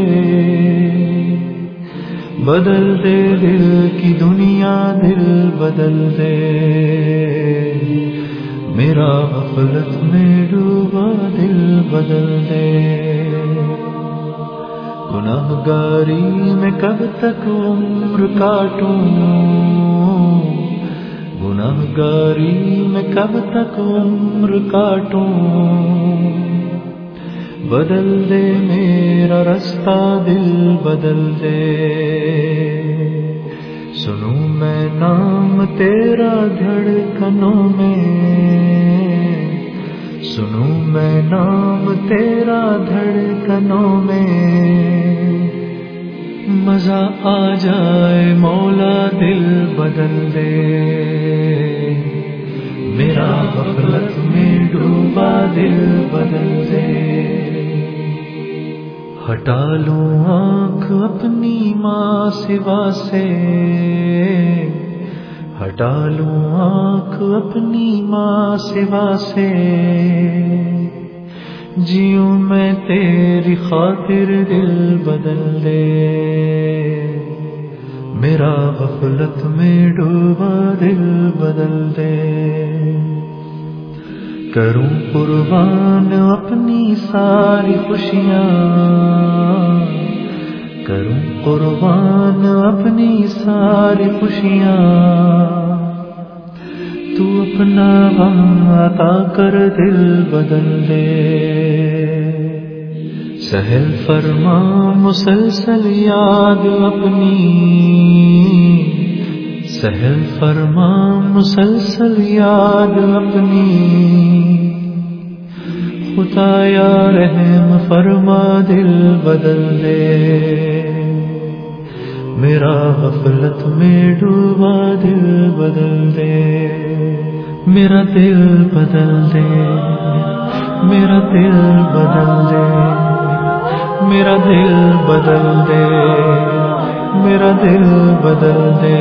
बदल दे दिल की दुनिया दिल बदल दे, मेरा गफलत में डूबा दिल बदल दे। गुनाहगारी में कब तक उम्र काटूं, गुनाहगारी में कब तक उम्र काटूं। बदल दे मेरा रास्ता दिल बदल दे, सुनूं मैं नाम तेरा धड़कनों में, सुनूं मैं नाम तेरा धड़कनों में। मजा आ जाए मौला दिल बदल दे, मेरा गफलत में डूबा दिल बदल दे। हटा लूं आँख अपनी माँ सिवा से, हटा लूं आँख अपनी माँ सिवा से। जीऊं मैं तेरी खातिर दिल बदल दे, मेरा गफलत में डूबा दिल बदल दे। करूं कुर्बान अपनी सारी खुशियाँ, करूं कुर्बान अपनी सारी खुशियाँ। तू अपना गम अता कर दिल बदल दे, सहल फरमा मुसलसल याद अपनी, सहल फरमा मुसलसल याद अपनी। खुदाया रहम फरमा दिल बदल दे, मेरा गफलत में डूबा दिल बदल दे। मेरा दिल बदल दे, मेरा दिल बदल दे, मेरा दिल बदल दे, मेरा दिल बदल दे।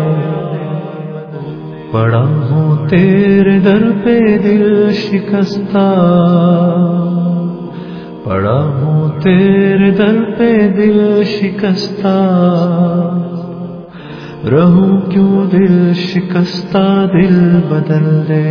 पड़ा हूँ तेरे दर पे दिल शिकस्ता, पड़ा हूँ तेरे दर पे दिल शिकस्ता। रहूं क्यों दिल शिकस्ता दिल बदल दे,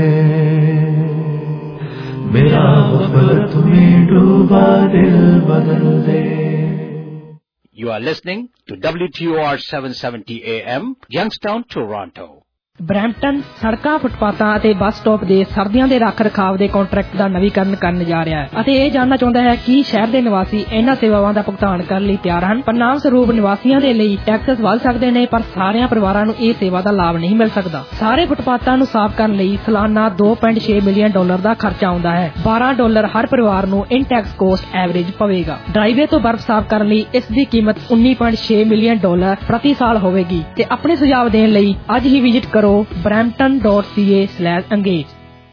मेरा गफलत में डूबा दिल बदल दे। You are listening to W T O R seven seventy A M, Youngstown, Toronto. Brampton ਸੜਕਾਂ, ਫੁੱਟਪਾਥਾਂ ਅਤੇ ਬੱਸ ਸਟਾਪ ਦੇ ਸਰਦੀਆਂ ਦੇ ਰੱਖ ਰਖਾਵ ਦੇ ਕੰਟਰੈਕਟ ਦਾ ਨਵੀਕਰਨ ਕਰਨ ਜਾ ਰਿਹਾ ਹੈ ਅਤੇ ਇਹ ਜਾਣਨਾ ਚਾਹੁੰਦਾ ਹੈ ਕਿ ਸ਼ਹਿਰ ਦੇ ਨਿਵਾਸੀ ਇਹਨਾਂ ਸੇਵਾਵਾਂ ਦਾ ਭੁਗਤਾਨ ਕਰਨ ਲਈ ਤਿਆਰ ਹਨ। ਪਰਿਣਾਮ ਸਰੂਪ ਨਿਵਾਸੀਆਂ ਦੇ ਲਈ ਟੈਕਸਸ ਵੱਧ ਸਕਦੇ ਨੇ, ਪਰ ਸਾਰਿਆਂ ਪਰਿਵਾਰਾਂ ਨੂੰ ਇਹ ਸੇਵਾ ਦਾ ਲਾਭ ਨਹੀਂ ਮਿਲ ਸਕਦਾ। ਸਾਰੇ ਫੁੱਟਪਾਥਾਂ ਨੂੰ ਸਾਫ਼ ਕਰਨ ਲਈ ਸਾਲਾਨਾ ਦੋ ਪੁਆਇੰਟ ਛੇ ਮਿਲੀਅਨ ਡਾਲਰ ਦਾ ਖਰਚਾ ਆਉਂਦਾ ਹੈ। ਬਾਰਾਂ ਡਾਲਰ ਹਰ ਪਰਿਵਾਰ ਨੂੰ ਇਨ ਟੈਕਸ ਕੋਸਟ ਐਵਰੇਜ ਪਵੇਗਾ। ਡਰਾਈਵੇ ਤੋਂ ਬਰਫ਼ ਸਾਫ਼ ਕਰਨ ਲਈ ਇਸ ਦੀ ਕੀਮਤ ਉੱਨੀ ਪੁਆਇੰਟ ਛੇ ਮਿਲੀਅਨ ਡਾਲਰ ਪ੍ਰਤੀ ਸਾਲ ਹੋਵੇਗੀ। ਤੇ ਆਪਣੇ ਸੁਝਾਅ ਦੇਣ ਲਈ ਅੱਜ ਹੀ ਵਿਜ਼ਿਟ ਕਰੋ brampton dot c a slash engage।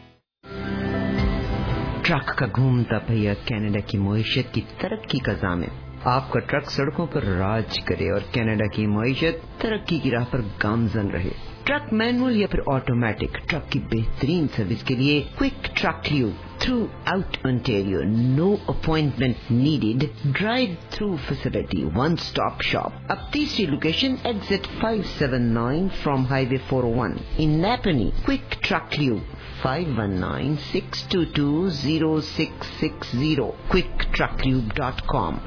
Truck का घूमता पहिया कनाडा की मईशत की तरक्की का ज़ामिन। आपका ट्रक सड़कों पर राज करे और कनाडा की मईशत तरक्की की राह पर गामजन रहे। ट्रक मैनुअल या फिर ऑटोमेटिक, ट्रक की बेहतरीन सर्विस के लिए quick truck lube throughout Ontario, no appointment needed, drive through facility, one stop shop. अब तीसरी location exit five seven nine from highway four O one in Napanee. Quick truck lube five one nine six two two zero six six zero, quick truck lube dot com।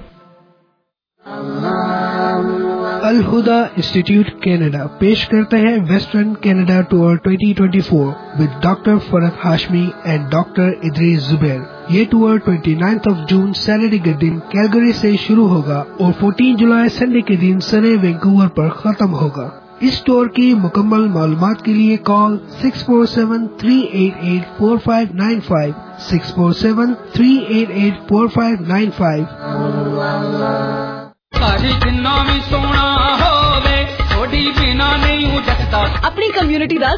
Al Huda institute Canada पेश करते हैं western Canada tour twenty twenty four with doctor Farhat Hashmi and doctor Idris Zubair. ये tour उनतीस of June Saturday के दिन Calgary से शुरू होगा और चौदह जुलाई संडे के दिन सरे वैंकूवर पर खत्म होगा। इस टूर की मुकम्मल मालूमात के लिए call six four seven three eight eight four five nine five, six four seven three eight eight four five nine five. अपनी कम्युनिटी का